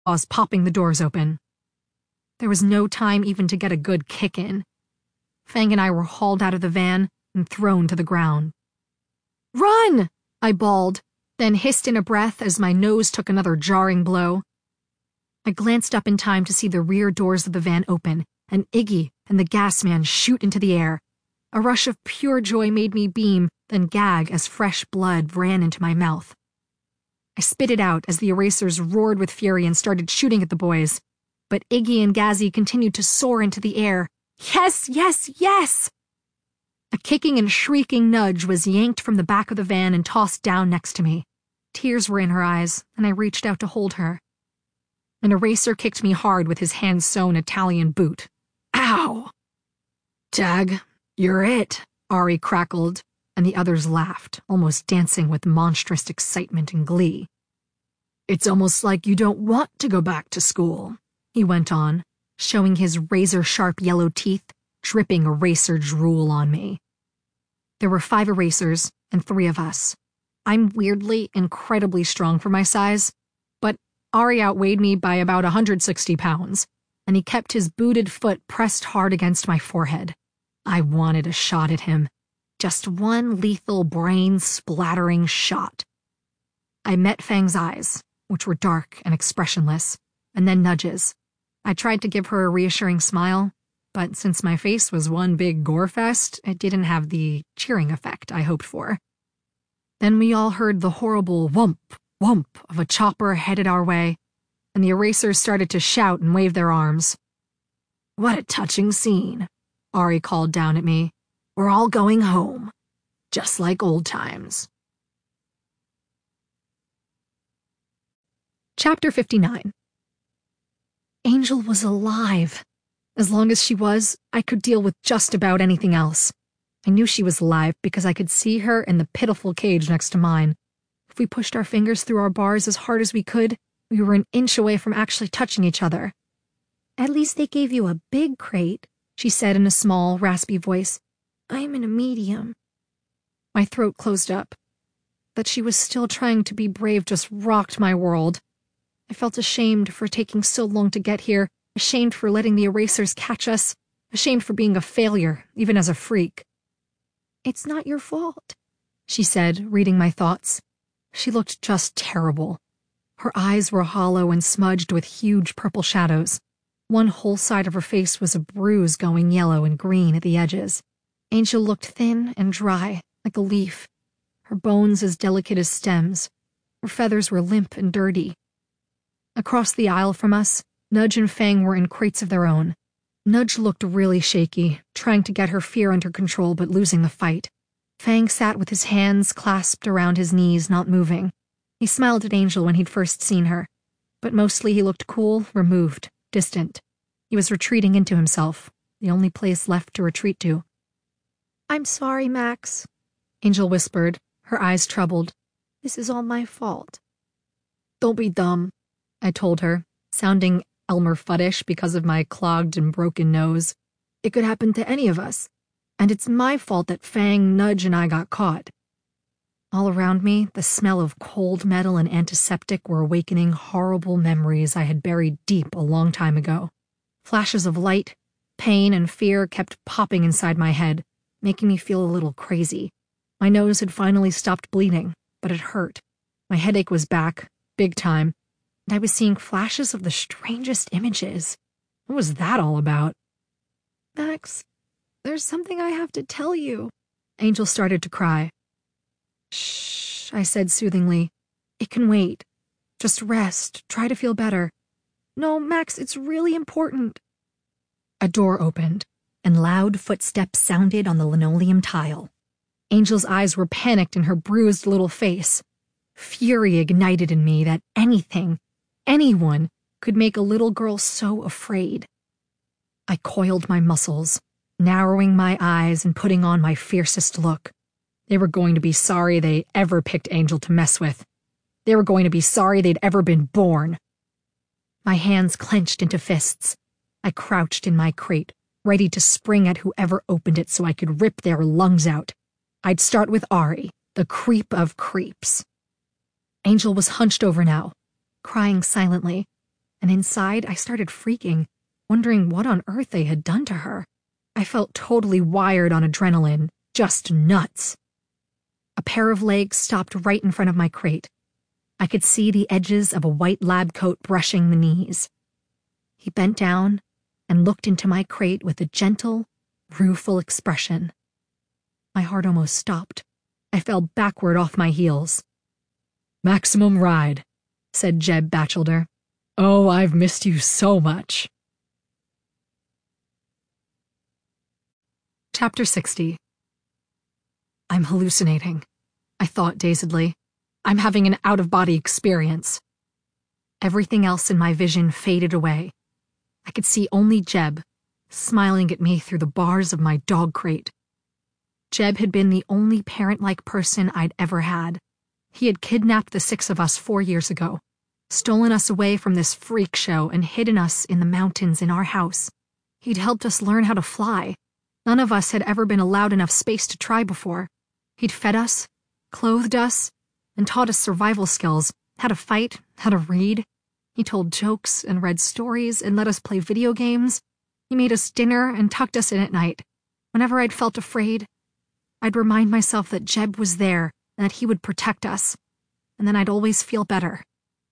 claws popping the doors open. There was no time even to get a good kick in. Fang and I were hauled out of the van and thrown to the ground. "Run!" I bawled, then hissed in a breath as my nose took another jarring blow. I glanced up in time to see the rear doors of the van open and Iggy and the gas man shoot into the air. A rush of pure joy made me beam, then gag as fresh blood ran into my mouth. I spit it out as the erasers roared with fury and started shooting at the boys, but Iggy and Gazzy continued to soar into the air. Yes, yes, yes! A kicking and shrieking Nudge was yanked from the back of the van and tossed down next to me. Tears were in her eyes, and I reached out to hold her. An eraser kicked me hard with his hand-sewn Italian boot. Ow! "Tag, you're it," Ari crackled, and the others laughed, almost dancing with monstrous excitement and glee. "It's almost like you don't want to go back to school," he went on, showing his razor-sharp yellow teeth, dripping eraser drool on me. There were 5 erasers and 3 of us. I'm weirdly, incredibly strong for my size, but Ari outweighed me by about 160 pounds, and he kept his booted foot pressed hard against my forehead. I wanted a shot at him. Just one lethal brain-splattering shot. I met Fang's eyes, which were dark and expressionless, and then Nudge's. I tried to give her a reassuring smile, but since my face was one big gore fest, it didn't have the cheering effect I hoped for. Then we all heard the horrible whump, whump of a chopper headed our way, and the erasers started to shout and wave their arms. "What a touching scene," Ari called down at me. "We're all going home, just like old times." Chapter 59. Angel was alive. As long as she was, I could deal with just about anything else. I knew she was alive because I could see her in the pitiful cage next to mine. If we pushed our fingers through our bars as hard as we could, we were an inch away from actually touching each other. "At least they gave you a big crate," she said in a small, raspy voice. "I'm in a medium." My throat closed up. That she was still trying to be brave just rocked my world. I felt ashamed for taking so long to get here, ashamed for letting the erasers catch us, ashamed for being a failure, even as a freak. "It's not your fault," she said, reading my thoughts. She looked just terrible. Her eyes were hollow and smudged with huge purple shadows. One whole side of her face was a bruise going yellow and green at the edges. Angel looked thin and dry, like a leaf, her bones as delicate as stems. Her feathers were limp and dirty. Across the aisle from us, Nudge and Fang were in crates of their own. Nudge looked really shaky, trying to get her fear under control but losing the fight. Fang sat with his hands clasped around his knees, not moving. He smiled at Angel when he'd first seen her, but mostly he looked cool, removed, distant. He was retreating into himself, the only place left to retreat to. "I'm sorry, Max," Angel whispered, her eyes troubled. "This is all my fault." "Don't be dumb," I told her, sounding Elmer Fuddish because of my clogged and broken nose. "It could happen to any of us, and it's my fault that Fang, Nudge, and I got caught." All around me, the smell of cold metal and antiseptic were awakening horrible memories I had buried deep a long time ago. Flashes of light, pain, and fear kept popping inside my head, making me feel a little crazy. My nose had finally stopped bleeding, but it hurt. My headache was back, big time, and I was seeing flashes of the strangest images. What was that all about? "Max, there's something I have to tell you." Angel started to cry. "Shh," I said soothingly. "It can wait. Just rest. Try to feel better." "No, Max, it's really important." A door opened, and loud footsteps sounded on the linoleum tile. Angel's eyes were panicked in her bruised little face. Fury ignited in me that anything, anyone, could make a little girl so afraid. I coiled my muscles, narrowing my eyes and putting on my fiercest look. They were going to be sorry they ever picked Angel to mess with. They were going to be sorry they'd ever been born. My hands clenched into fists. I crouched in my crate, ready to spring at whoever opened it so I could rip their lungs out. I'd start with Ari, the creep of creeps. Angel was hunched over now, crying silently. and inside I started freaking, wondering what on earth they had done to her. I felt totally wired on adrenaline, just nuts. A pair of legs stopped right in front of my crate. I could see the edges of a white lab coat brushing the knees. He bent down and looked into my crate with a gentle, rueful expression. My heart almost stopped. I fell backward off my heels. "Maximum ride," said Jeb Batchelder. "Oh, I've missed you so much." Chapter 60. I'm hallucinating, I thought dazedly. I'm having an out-of-body experience. Everything else in my vision faded away. I could see only Jeb, smiling at me through the bars of my dog crate. Jeb had been the only parent-like person I'd ever had. He had kidnapped the 6 of us 4 years ago, stolen us away from this freak show and hidden us in the mountains in our house. He'd helped us learn how to fly. None of us had ever been allowed enough space to try before. He'd fed us, clothed us, and taught us survival skills, how to fight, how to read. He told jokes and read stories and let us play video games. He made us dinner and tucked us in at night. Whenever I'd felt afraid, I'd remind myself that Jeb was there and that he would protect us, and then I'd always feel better.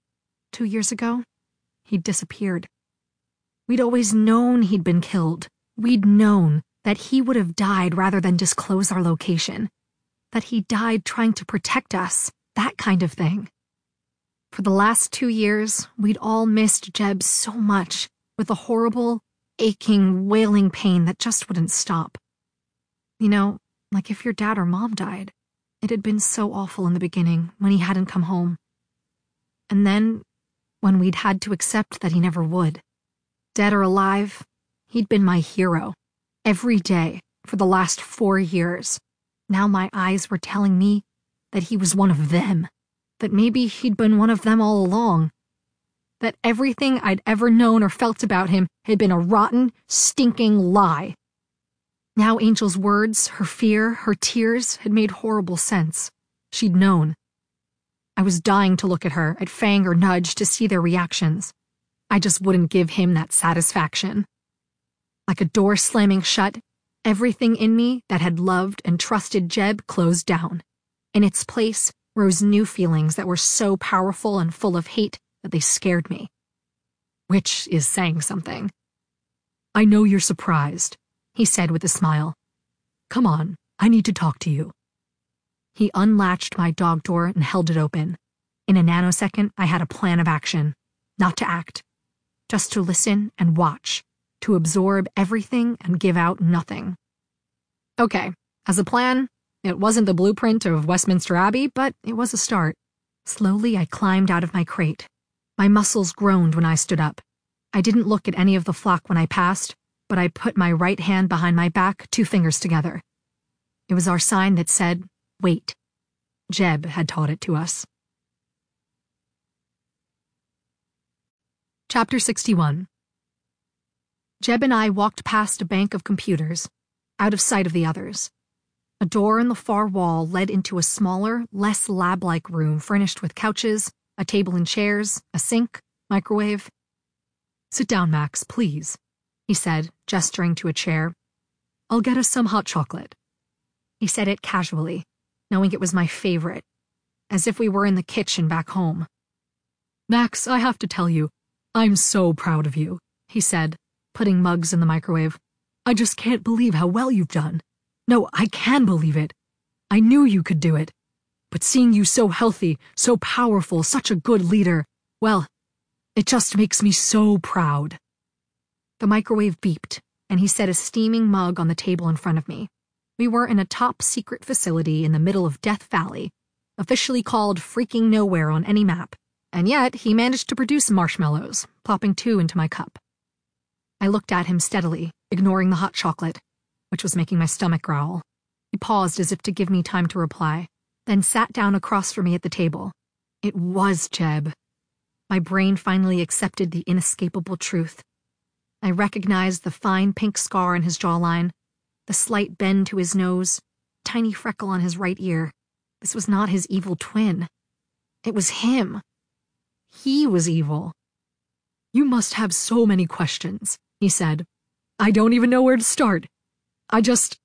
2 years ago, he'd disappeared. We'd always known he'd been killed. We'd known that he would have died rather than disclose our location. That he died trying to protect us, that kind of thing. For the last 2 years, we'd all missed Jeb so much, with a horrible, aching, wailing pain that just wouldn't stop. You know, like if your dad or mom died. It had been so awful in the beginning, when he hadn't come home. And then, when we'd had to accept that he never would. Dead or alive, he'd been my hero. Every day, for the last 4 years. Now my eyes were telling me that he was one of them. That maybe he'd been one of them all along. That everything I'd ever known or felt about him had been a rotten, stinking lie. Now Angel's words, her fear, her tears had made horrible sense. She'd known. I was dying to look at her, at Fang or Nudge, to see their reactions. I just wouldn't give him that satisfaction. Like a door slamming shut, everything in me that had loved and trusted Jeb closed down. In its place rose new feelings that were so powerful and full of hate that they scared me. Which is saying something. "I know you're surprised," he said with a smile. "Come on, I need to talk to you." He unlatched my dog door and held it open. In a nanosecond, I had a plan of action. Not to act. Just to listen and watch. To absorb everything and give out nothing. Okay, as a plan, it wasn't the blueprint of Westminster Abbey, but it was a start. Slowly, I climbed out of my crate. My muscles groaned when I stood up. I didn't look at any of the flock when I passed, but I put my right hand behind my back, 2 fingers together. It was our sign that said, wait. Jeb had taught it to us. Chapter 61. Jeb and I walked past a bank of computers, out of sight of the others. A door in the far wall led into a smaller, less lab-like room furnished with couches, a table and chairs, a sink, microwave. "Sit down, Max, please," he said, gesturing to a chair. "I'll get us some hot chocolate." He said it casually, knowing it was my favorite, as if we were in the kitchen back home. "Max, I have to tell you, I'm so proud of you," he said, putting mugs in the microwave. "I just can't believe how well you've done. No, I can believe it. I knew you could do it. But seeing you so healthy, so powerful, such a good leader, well, it just makes me so proud." The microwave beeped, and he set a steaming mug on the table in front of me. We were in a top-secret facility in the middle of Death Valley, officially called freaking nowhere on any map, and yet he managed to produce marshmallows, plopping 2 into my cup. I looked at him steadily, ignoring the hot chocolate, which was making my stomach growl. He paused as if to give me time to reply, then sat down across from me at the table. It was Jeb. My brain finally accepted the inescapable truth. I recognized the fine pink scar on his jawline, the slight bend to his nose, tiny freckle on his right ear. This was not his evil twin. It was him. He was evil. You must have so many questions, he said. I don't even know where to start. I'm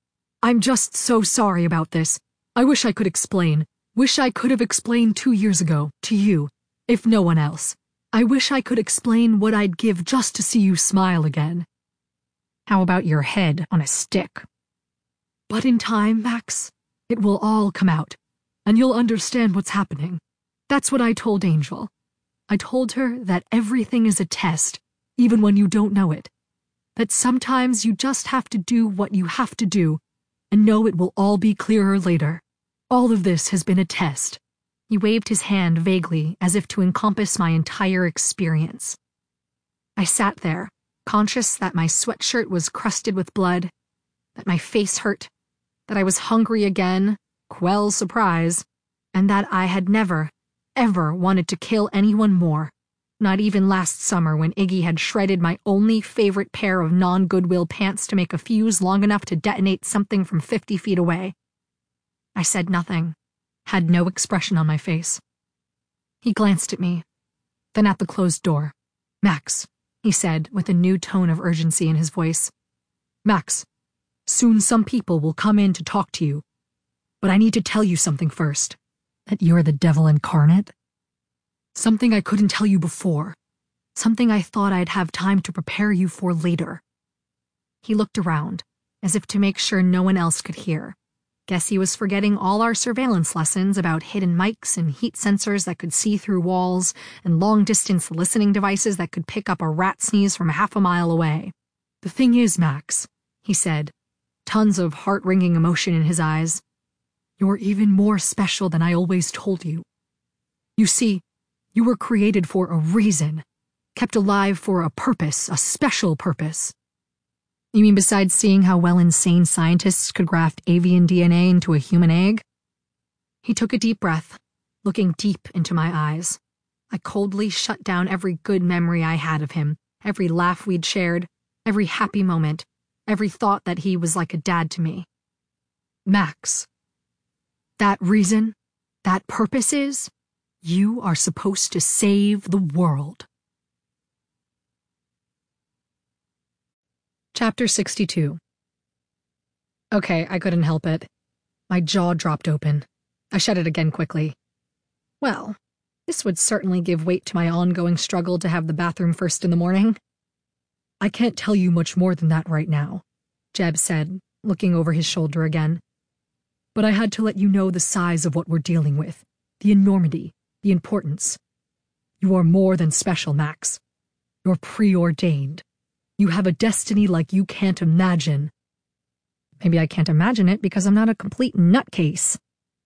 just so sorry about this. I wish I could explain. Wish I could have explained 2 years ago, to you, if no one else. I wish I could explain what I'd give just to see you smile again. How about your head on a stick? But in time, Max, it will all come out, and you'll understand what's happening. That's what I told Angel. I told her that everything is a test, even when you don't know it. That sometimes you just have to do what you have to do, and know it will all be clearer later. All of this has been a test. He waved his hand vaguely, as if to encompass my entire experience. I sat there, conscious that my sweatshirt was crusted with blood, that my face hurt, that I was hungry again, quell surprise, and that I had never, ever wanted to kill anyone more. Not even last summer when Iggy had shredded my only favorite pair of non-Goodwill pants to make a fuse long enough to detonate something from 50 feet away. I said nothing, had no expression on my face. He glanced at me, then at the closed door. Max, he said with a new tone of urgency in his voice. Max, soon some people will come in to talk to you, but I need to tell you something first. That you're the devil incarnate? Something I couldn't tell you before. Something I thought I'd have time to prepare you for later. He looked around, as if to make sure no one else could hear. Guess he was forgetting all our surveillance lessons about hidden mics and heat sensors that could see through walls and long-distance listening devices that could pick up a rat sneeze from half a mile away. The thing is, Max, he said, tons of heart-wringing emotion in his eyes, you're even more special than I always told you. You see, you were created for a reason, kept alive for a purpose, a special purpose. You mean besides seeing how well insane scientists could graft avian DNA into a human egg? He took a deep breath, looking deep into my eyes. I coldly shut down every good memory I had of him, every laugh we'd shared, every happy moment, every thought that he was like a dad to me. Max, that reason, that purpose is, you are supposed to save the world. Chapter 62. Okay, I couldn't help it. My jaw dropped open. I shut it again quickly. Well, this would certainly give weight to my ongoing struggle to have the bathroom first in the morning. I can't tell you much more than that right now, Jeb said, looking over his shoulder again. But I had to let you know the size of what we're dealing with, the enormity, the importance. You are more than special, Max. You're preordained. You have a destiny like you can't imagine. Maybe I can't imagine it because I'm not a complete nutcase.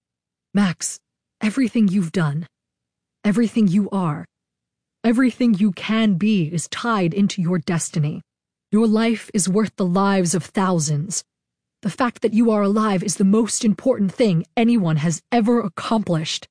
Max, everything you've done, everything you are, everything you can be is tied into your destiny. Your life is worth the lives of thousands. The fact that you are alive is the most important thing anyone has ever accomplished.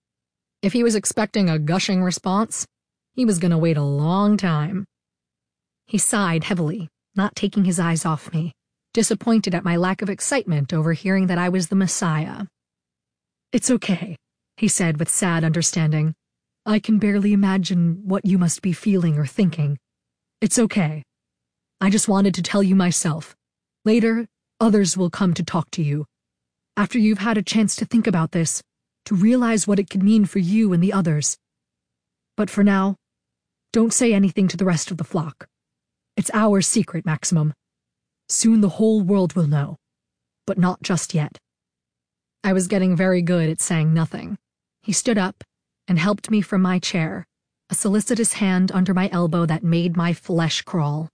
If he was expecting a gushing response, he was going to wait a long time. He sighed heavily, not taking his eyes off me, disappointed at my lack of excitement over hearing that I was the Messiah. It's okay, he said with sad understanding. I can barely imagine what you must be feeling or thinking. It's okay. I just wanted to tell you myself. Later, others will come to talk to you. After you've had a chance to think about this, to realize what it could mean for you and the others. But for now, don't say anything to the rest of the flock. It's our secret, Maximum. Soon the whole world will know, but not just yet. I was getting very good at saying nothing. He stood up and helped me from my chair, a solicitous hand under my elbow that made my flesh crawl.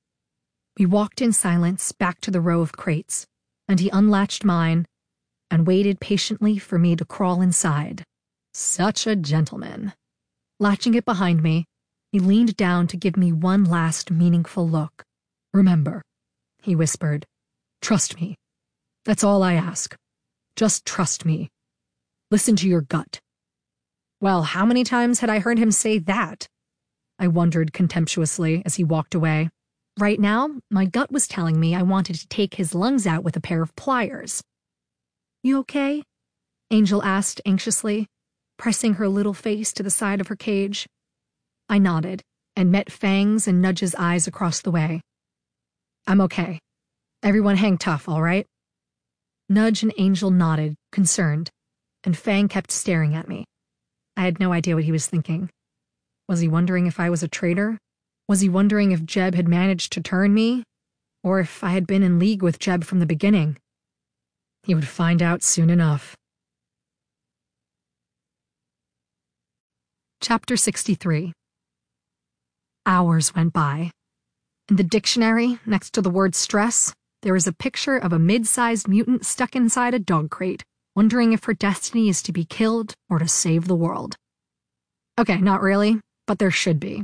We walked in silence back to the row of crates, and he unlatched mine and waited patiently for me to crawl inside. Such a gentleman. Latching it behind me, he leaned down to give me one last meaningful look. Remember, he whispered, trust me. That's all I ask. Just trust me. Listen to your gut. Well, how many times had I heard him say that? I wondered contemptuously as he walked away. Right now, my gut was telling me I wanted to take his lungs out with a pair of pliers. You okay? Angel asked anxiously, pressing her little face to the side of her cage. I nodded, and met Fang's and Nudge's eyes across the way. I'm okay. Everyone hang tough, all right? Nudge and Angel nodded, concerned, and Fang kept staring at me. I had no idea what he was thinking. Was he wondering if I was a traitor? Was he wondering if Jeb had managed to turn me? Or if I had been in league with Jeb from the beginning? He would find out soon enough. Chapter 63. Hours went by. In the dictionary, next to the word stress, there is a picture of a mid-sized mutant stuck inside a dog crate, wondering if her destiny is to be killed or to save the world. Okay, not really, but there should be.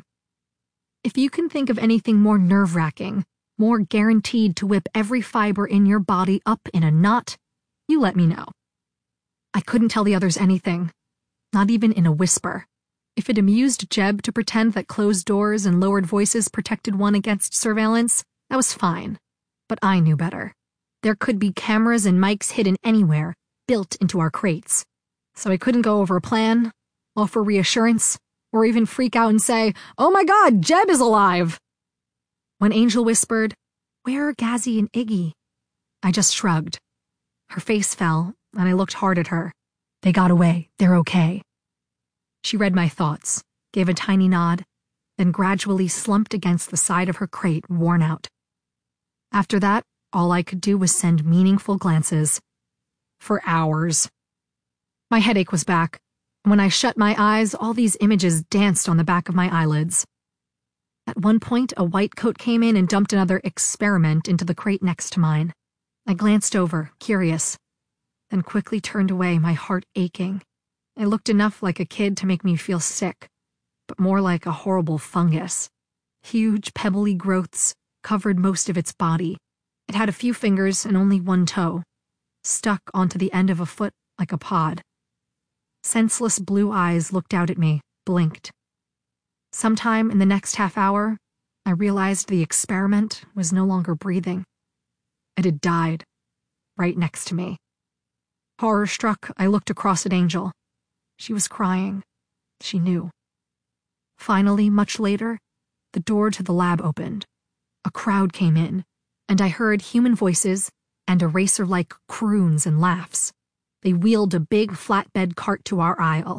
If you can think of anything more nerve-wracking, more guaranteed to whip every fiber in your body up in a knot, you let me know. I couldn't tell the others anything, not even in a whisper. If it amused Jeb to pretend that closed doors and lowered voices protected one against surveillance, that was fine. But I knew better. There could be cameras and mics hidden anywhere, built into our crates. So I couldn't go over a plan, offer reassurance, or even freak out and say, "Oh my God, Jeb is alive!" When Angel whispered, "Where are Gazzy and Iggy?" I just shrugged. Her face fell, and I looked hard at her. They got away. They're okay. She read my thoughts, gave a tiny nod, then gradually slumped against the side of her crate, worn out. After that, all I could do was send meaningful glances. For hours. My headache was back. When I shut my eyes, all these images danced on the back of my eyelids. At one point, a white coat came in and dumped another experiment into the crate next to mine. I glanced over, curious, then quickly turned away, my heart aching. It looked enough like a kid to make me feel sick, but more like a horrible fungus. Huge, pebbly growths covered most of its body. It had a few fingers and only one toe, stuck onto the end of a foot like a pod. Senseless blue eyes looked out at me, blinked. Sometime in the next half hour, I realized the experiment was no longer breathing. It had died, right next to me. Horror-struck, I looked across at Angel. She was crying. She knew. Finally, much later, the door to the lab opened. A crowd came in, and I heard human voices and eraser-like croons and laughs. They wheeled a big flatbed cart to our aisle.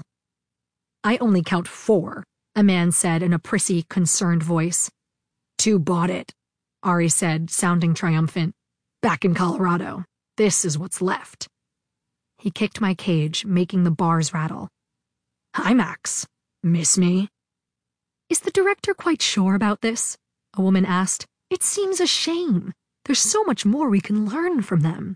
"I only count 4, a man said in a prissy, concerned voice. "2 bought it," Ari said, sounding triumphant. "Back in Colorado. This is what's left." He kicked my cage, making the bars rattle. "Hi, Max. Miss me?" "Is the director quite sure about this?" a woman asked. "It seems a shame. There's so much more we can learn from them."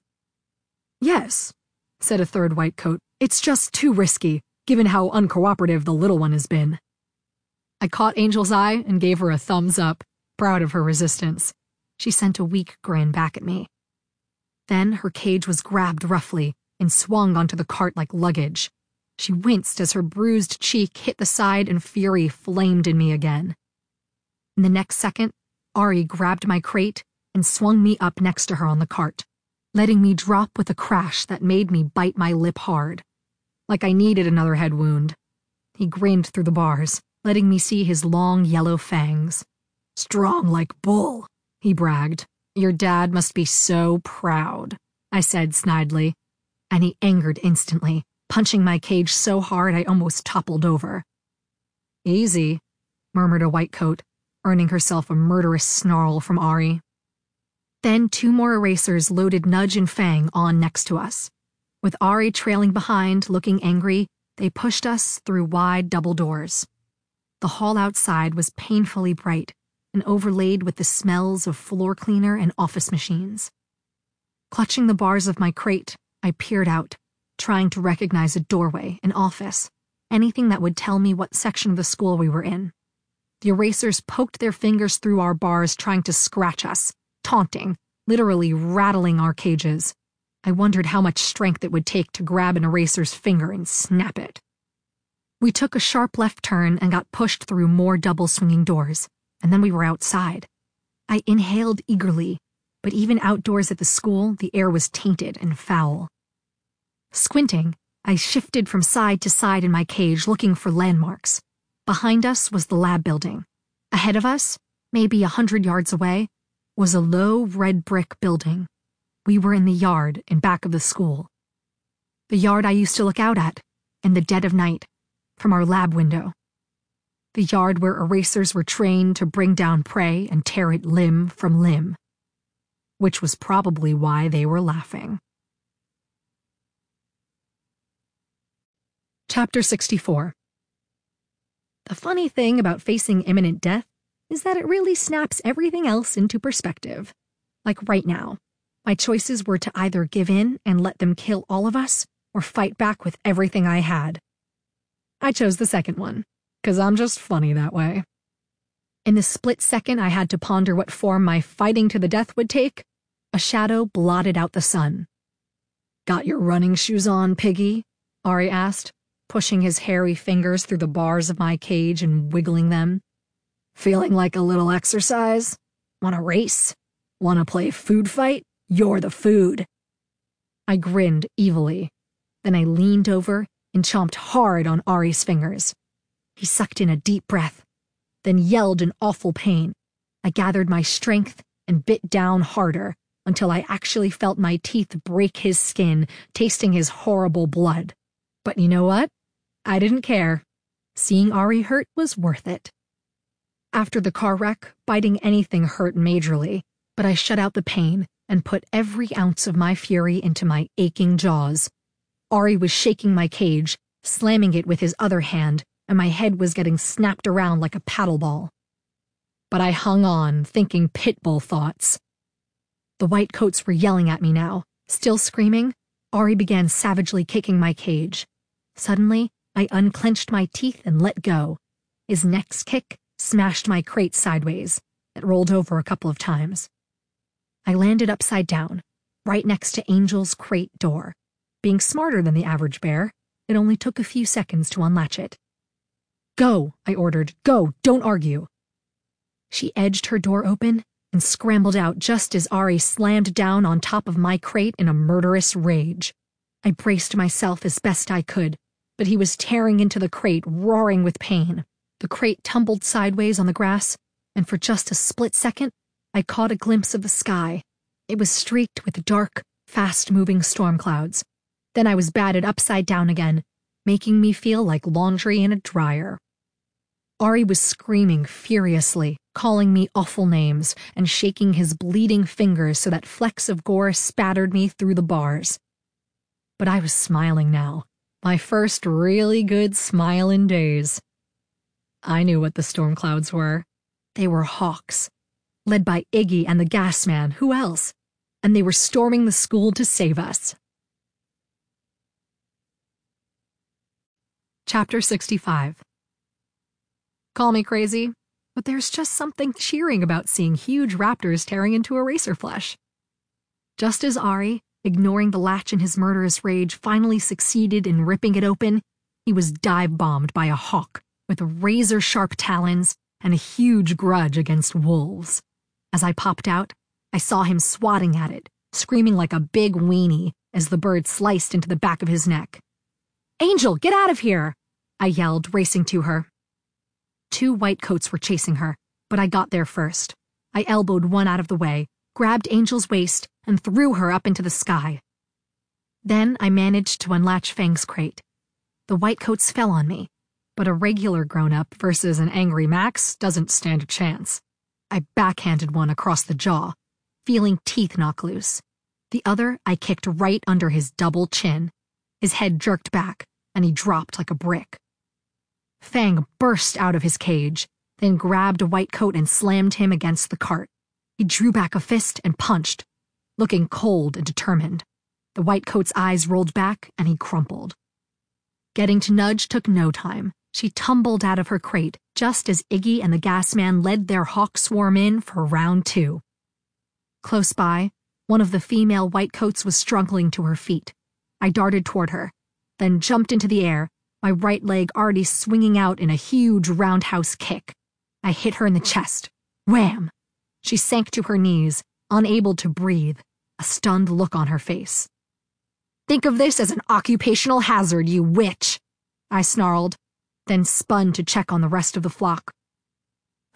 "Yes," said a third white coat. "It's just too risky, given how uncooperative the little one has been." I caught Angel's eye and gave her a thumbs up, proud of her resistance. She sent a weak grin back at me. Then her cage was grabbed roughly and swung onto the cart like luggage. She winced as her bruised cheek hit the side and fury flamed in me again. In the next second, Ari grabbed my crate and swung me up next to her on the cart, letting me drop with a crash that made me bite my lip hard. Like I needed another head wound. He grinned through the bars, letting me see his long yellow fangs. "Strong like bull," he bragged. "Your dad must be so proud," I said snidely, and he angered instantly, punching my cage so hard I almost toppled over. "Easy," murmured a white coat, earning herself a murderous snarl from Ari. Then 2 more erasers loaded Nudge and Fang on next to us. With Ari trailing behind, looking angry, they pushed us through wide double doors. The hall outside was painfully bright and overlaid with the smells of floor cleaner and office machines. Clutching the bars of my crate, I peered out, trying to recognize a doorway, an office, anything that would tell me what section of the school we were in. The erasers poked their fingers through our bars, trying to scratch us, taunting, literally rattling our cages. I wondered how much strength it would take to grab an eraser's finger and snap it. We took a sharp left turn and got pushed through more double-swinging doors, and then we were outside. I inhaled eagerly, but even outdoors at the school, the air was tainted and foul. Squinting, I shifted from side to side in my cage, looking for landmarks. Behind us was the lab building. Ahead of us, maybe 100 yards away, was a low red brick building. We were in the yard in back of the school. The yard I used to look out at, in the dead of night, from our lab window. The yard where erasers were trained to bring down prey and tear it limb from limb. Which was probably why they were laughing. Chapter 64. The funny thing about facing imminent death is that it really snaps everything else into perspective. Like right now, my choices were to either give in and let them kill all of us, or fight back with everything I had. I chose the second one, 'cause I'm just funny that way. In the split second I had to ponder what form my fighting to the death would take, a shadow blotted out the sun. "Got your running shoes on, piggy?" Ari asked, pushing his hairy fingers through the bars of my cage and wiggling them. "Feeling like a little exercise? Wanna race? Wanna play food fight? You're the food." I grinned evilly. Then I leaned over and chomped hard on Ari's fingers. He sucked in a deep breath, then yelled in awful pain. I gathered my strength and bit down harder until I actually felt my teeth break his skin, tasting his horrible blood. But you know what? I didn't care. Seeing Ari hurt was worth it. After the car wreck, biting anything hurt majorly, but I shut out the pain and put every ounce of my fury into my aching jaws. Ari was shaking my cage, slamming it with his other hand, and my head was getting snapped around like a paddle ball. But I hung on, thinking pit bull thoughts. The white coats were yelling at me now. Still screaming, Ari began savagely kicking my cage. Suddenly, I unclenched my teeth and let go. His next kick smashed my crate sideways. It rolled over a couple of times. I landed upside down, right next to Angel's crate door. Being smarter than the average bear, it only took a few seconds to unlatch it. "Go," I ordered. "Go, don't argue." She edged her door open and scrambled out just as Ari slammed down on top of my crate in a murderous rage. I braced myself as best I could, but he was tearing into the crate, roaring with pain. The crate tumbled sideways on the grass, and for just a split second, I caught a glimpse of the sky. It was streaked with dark, fast-moving storm clouds. Then I was batted upside down again, making me feel like laundry in a dryer. Ari was screaming furiously, calling me awful names, and shaking his bleeding fingers so that flecks of gore spattered me through the bars. But I was smiling now, my first really good smile in days. I knew what the storm clouds were. They were hawks, led by Iggy and the gas man, who else? And they were storming the school to save us. Chapter 65. Call me crazy, but there's just something cheering about seeing huge raptors tearing into eraser flesh. Just as Ari, ignoring the latch in his murderous rage, finally succeeded in ripping it open, he was dive-bombed by a hawk with razor-sharp talons and a huge grudge against wolves. As I popped out, I saw him swatting at it, screaming like a big weenie as the bird sliced into the back of his neck. "Angel, get out of here!" I yelled, racing to her. 2 white coats were chasing her, but I got there first. I elbowed one out of the way, grabbed Angel's waist, and threw her up into the sky. Then I managed to unlatch Fang's crate. The white coats fell on me, but a regular grown-up versus an angry Max doesn't stand a chance. I backhanded one across the jaw, feeling teeth knock loose. The other I kicked right under his double chin. His head jerked back, and he dropped like a brick. Fang burst out of his cage, then grabbed a white coat and slammed him against the cart. He drew back a fist and punched, looking cold and determined. The white coat's eyes rolled back, and he crumpled. Getting to Nudge took no time. She tumbled out of her crate just as Iggy and the gas man led their hawk swarm in for round 2. Close by, one of the female white coats was struggling to her feet. I darted toward her, then jumped into the air, my right leg already swinging out in a huge roundhouse kick. I hit her in the chest. Wham! She sank to her knees, unable to breathe, a stunned look on her face. "Think of this as an occupational hazard, you witch!" I snarled, then spun to check on the rest of the flock.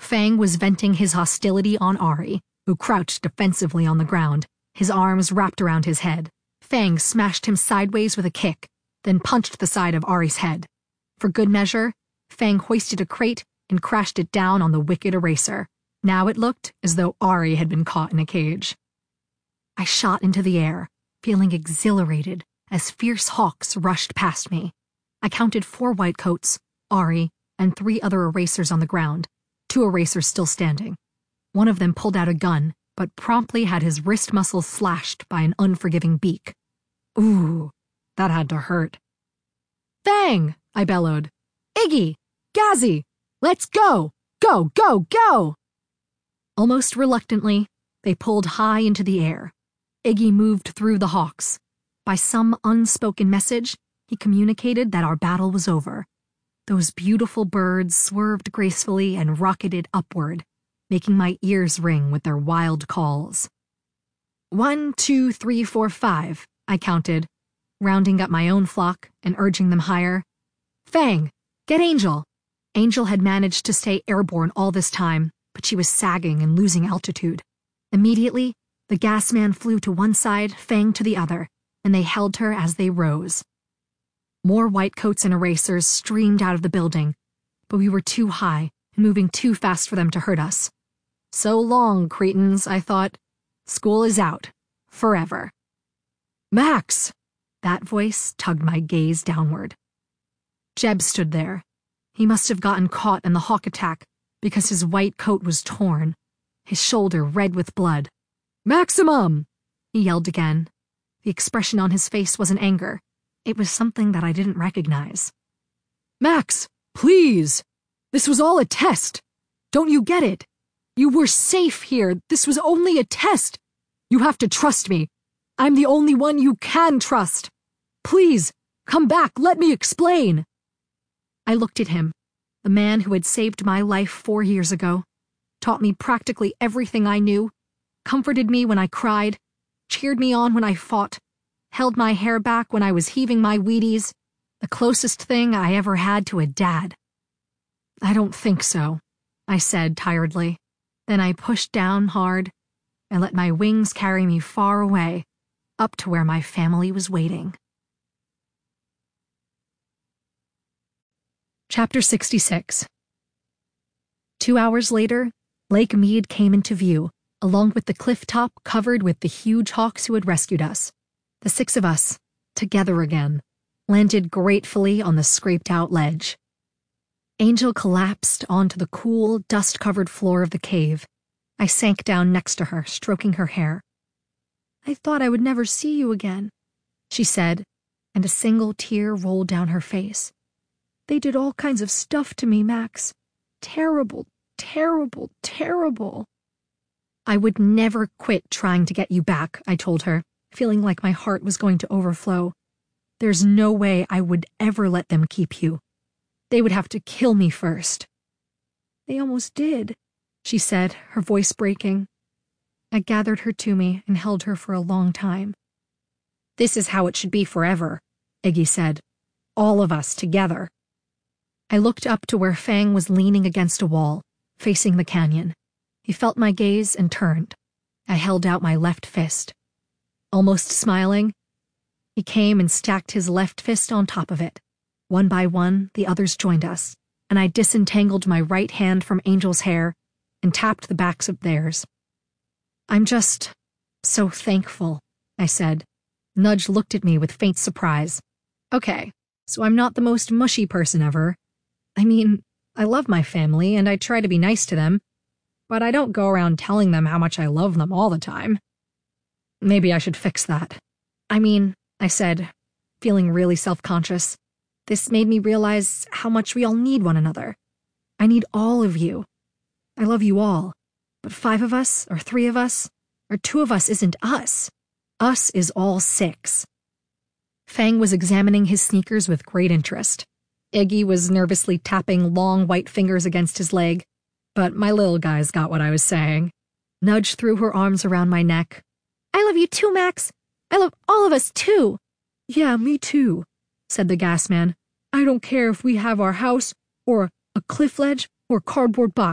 Fang was venting his hostility on Ari, who crouched defensively on the ground, his arms wrapped around his head. Fang smashed him sideways with a kick, then punched the side of Ari's head. For good measure, Fang hoisted a crate and crashed it down on the wicked eraser. Now it looked as though Ari had been caught in a cage. I shot into the air, feeling exhilarated as fierce hawks rushed past me. I counted 4 white coats, Ari, and 3 other erasers on the ground, 2 erasers still standing. One of them pulled out a gun, but promptly had his wrist muscles slashed by an unforgiving beak. Ooh, that had to hurt. Fang! I bellowed. Iggy! Gazzy! Let's go! Go, go, go! Almost reluctantly, they pulled high into the air. Iggy moved through the hawks. By some unspoken message, he communicated that our battle was over. Those beautiful birds swerved gracefully and rocketed upward, making my ears ring with their wild calls. 1, 2, 3, 4, 5, I counted, rounding up my own flock and urging them higher. Fang, get Angel! Angel had managed to stay airborne all this time, but she was sagging and losing altitude. Immediately, the gas man flew to one side, Fang to the other, and they held her as they rose. More white coats and erasers streamed out of the building, but we were too high and moving too fast for them to hurt us. So long, cretins, I thought. School is out. Forever. Max! That voice tugged my gaze downward. Jeb stood there. He must have gotten caught in the hawk attack because his white coat was torn, his shoulder red with blood. Maximum! He yelled again. The expression on his face wasn't anger. It was something that I didn't recognize. Max, please! This was all a test. Don't you get it? You were safe here. This was only a test. You have to trust me. I'm the only one you can trust. Please, come back. Let me explain. I looked at him, the man who had saved my life 4 years ago, taught me practically everything I knew, comforted me when I cried, cheered me on when I fought, held my hair back when I was heaving my Wheaties, the closest thing I ever had to a dad. I don't think so, I said tiredly. Then I pushed down hard and let my wings carry me far away, up to where my family was waiting. Chapter 66. 2 hours later, Lake Mead came into view, along with the cliff top covered with the huge hawks who had rescued us. The 6 of us, together again, landed gratefully on the scraped-out ledge. Angel collapsed onto the cool, dust-covered floor of the cave. I sank down next to her, stroking her hair. I thought I would never see you again, she said, and a single tear rolled down her face. They did all kinds of stuff to me, Max. Terrible, terrible, terrible. I would never quit trying to get you back, I told her, feeling like my heart was going to overflow. There's no way I would ever let them keep you. They would have to kill me first. They almost did, she said, her voice breaking. I gathered her to me and held her for a long time. This is how it should be forever, Iggy said. All of us together. I looked up to where Fang was leaning against a wall, facing the canyon. He felt my gaze and turned. I held out my left fist. Almost smiling, he came and stacked his left fist on top of it. One by one, the others joined us, and I disentangled my right hand from Angel's hair and tapped the backs of theirs. I'm just so thankful, I said. Nudge looked at me with faint surprise. Okay, so I'm not the most mushy person ever. I mean, I love my family and I try to be nice to them, but I don't go around telling them how much I love them all the time. Maybe I should fix that. I mean, I said, feeling really self-conscious. This made me realize how much we all need one another. I need all of you. I love you all, but 5 of us, or 3 of us, or 2 of us isn't us. Us is all 6. Fang was examining his sneakers with great interest. Iggy was nervously tapping long white fingers against his leg, but my little guys got what I was saying. Nudge threw her arms around my neck. I love you too, Max. I love all of us too. Yeah, me too, said the gas man. I don't care if we have our house, or a cliff ledge, or cardboard box.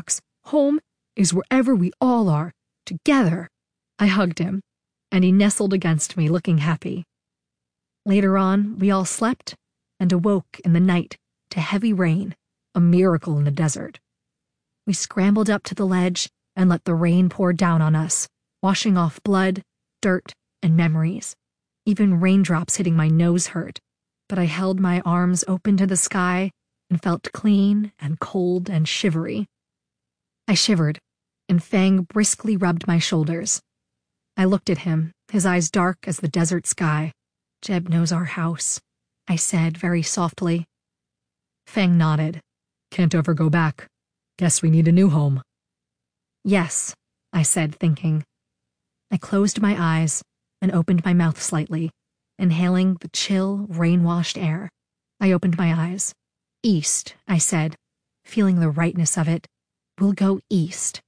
Home is wherever we all are, together. I hugged him, and he nestled against me, looking happy. Later on, we all slept and awoke in the night to heavy rain, a miracle in the desert. We scrambled up to the ledge and let the rain pour down on us, washing off blood, dirt, and memories. Even raindrops hitting my nose hurt, but I held my arms open to the sky and felt clean and cold and shivery. I shivered, and Fang briskly rubbed my shoulders. I looked at him, his eyes dark as the desert sky. Jeb knows our house, I said very softly. Fang nodded. Can't ever go back. Guess we need a new home. Yes, I said, thinking. I closed my eyes and opened my mouth slightly, inhaling the chill, rain-washed air. I opened my eyes. East, I said, feeling the rightness of it. We'll go east.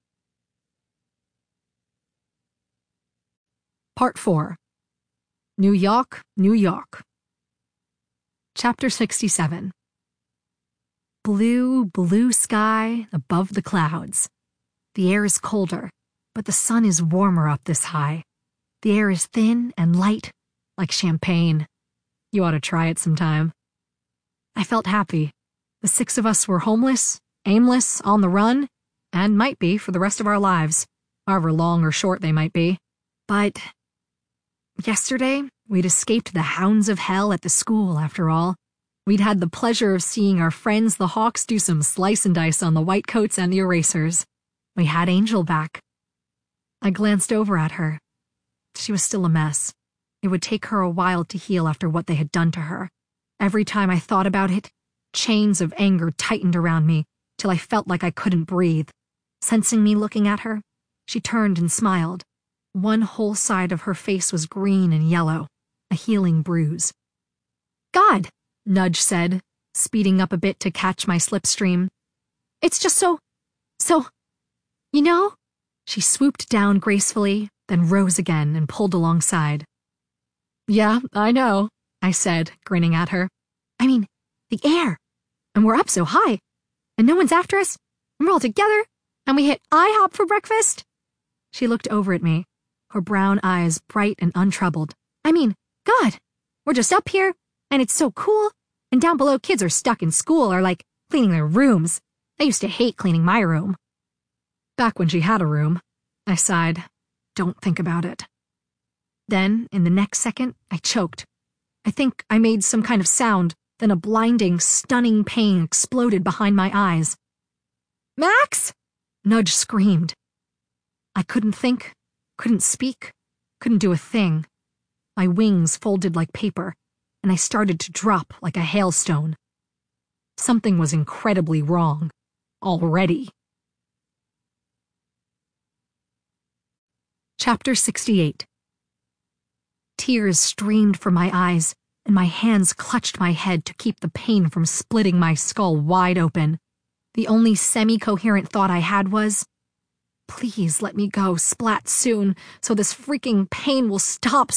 Part 4. New York, New York. Chapter 67. Blue, blue sky above the clouds. The air is colder, but the sun is warmer up this high. The air is thin and light, like champagne. You ought to try it sometime. I felt happy. The 6 of us were homeless, aimless, on the run, and might be for the rest of our lives, however long or short they might be. But yesterday, we'd escaped the hounds of hell at the school, after all. We'd had the pleasure of seeing our friends the Hawks do some slice and dice on the white coats and the erasers. We had Angel back. I glanced over at her. She was still a mess. It would take her a while to heal after what they had done to her. Every time I thought about it, chains of anger tightened around me till I felt like I couldn't breathe. Sensing me looking at her, she turned and smiled. One whole side of her face was green and yellow, a healing bruise. God, Nudge said, speeding up a bit to catch my slipstream. It's just so, you know? She swooped down gracefully, then rose again and pulled alongside. Yeah, I know, I said, grinning at her. I mean, the air. And we're up so high. And no one's after us. And we're all together. And we hit IHOP for breakfast. She looked over at me, her brown eyes bright and untroubled. I mean, God, we're just up here, and it's so cool. And down below, kids are stuck in school or, like, cleaning their rooms. I used to hate cleaning my room. Back when she had a room, I sighed. Don't think about it. Then, in the next second, I choked. I think I made some kind of sound, then a blinding, stunning pain exploded behind my eyes. Max! Nudge screamed. I couldn't think, couldn't speak, couldn't do a thing. My wings folded like paper, and I started to drop like a hailstone. Something was incredibly wrong. Already. Chapter 68. Tears streamed from my eyes, and my hands clutched my head to keep the pain from splitting my skull wide open. The only semi-coherent thought I had was, please let me go splat soon, so this freaking pain will stop.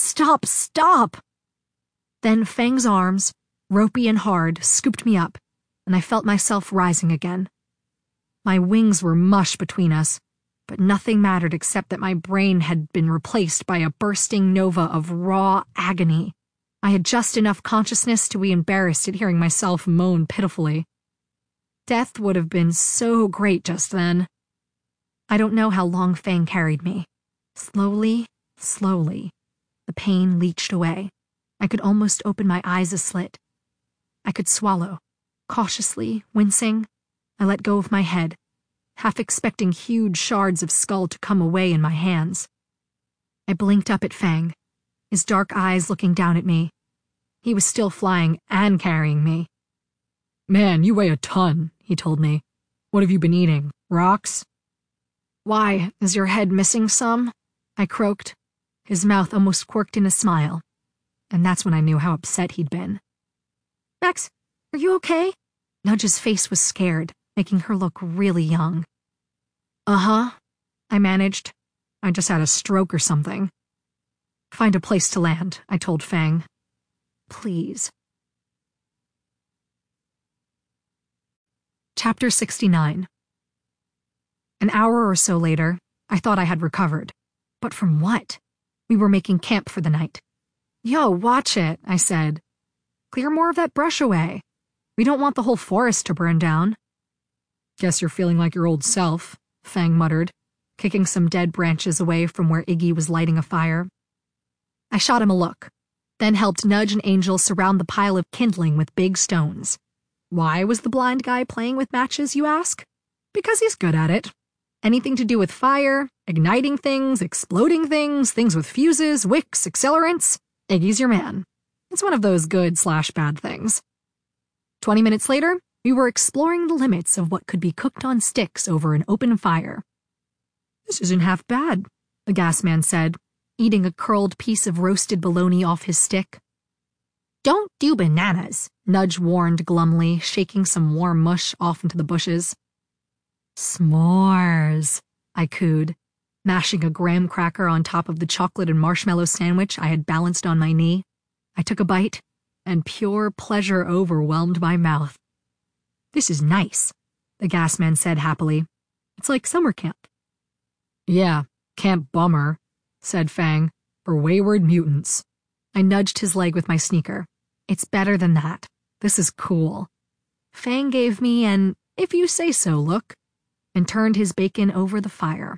Then Fang's arms, ropey and hard, scooped me up, and I felt myself rising again. My wings were mush between us, but nothing mattered except that my brain had been replaced by a bursting nova of raw agony. I had just enough consciousness to be embarrassed at hearing myself moan pitifully. Death would have been so great just then. I don't know how long Fang carried me. Slowly, the pain leached away. I could almost open my eyes a slit. I could swallow. Cautiously, wincing, I let go of my head, half expecting huge shards of skull to come away in my hands. I blinked up at Fang, his dark eyes looking down at me. He was still flying and carrying me. Man, you weigh a ton, he told me. What have you been eating? Rocks? Why, is your head missing some? I croaked. His mouth almost quirked in a smile, and that's when I knew how upset he'd been. Max, are you okay? Nudge's face was scared, making her look really young. Uh-huh, I managed. I just had a stroke or something. Find a place to land, I told Fang. Please. Chapter 69. An hour or so later, I thought I had recovered. But from what? We were making camp for the night. Yo, watch it, I said. Clear more of that brush away. We don't want the whole forest to burn down. Guess you're feeling like your old self, Fang muttered, kicking some dead branches away from where Iggy was lighting a fire. I shot him a look, then helped Nudge and Angel surround the pile of kindling with big stones. Why was the blind guy playing with matches, you ask? Because he's good at it. Anything to do with fire, igniting things, exploding things, things with fuses, wicks, accelerants, Iggy's your man. It's one of those good/bad things. 20 minutes later, we were exploring the limits of what could be cooked on sticks over an open fire. This isn't half bad, the gas man said, eating a curled piece of roasted bologna off his stick. Don't do bananas, Nudge warned glumly, shaking some warm mush off into the bushes. S'mores, I cooed, mashing a graham cracker on top of the chocolate and marshmallow sandwich I had balanced on my knee. I took a bite, and pure pleasure overwhelmed my mouth. This is nice, the gas man said happily. It's like summer camp. Yeah, Camp Bummer, said Fang, for wayward mutants. I nudged his leg with my sneaker. It's better than that. This is cool. Fang gave me an if you say so look, and turned his bacon over the fire.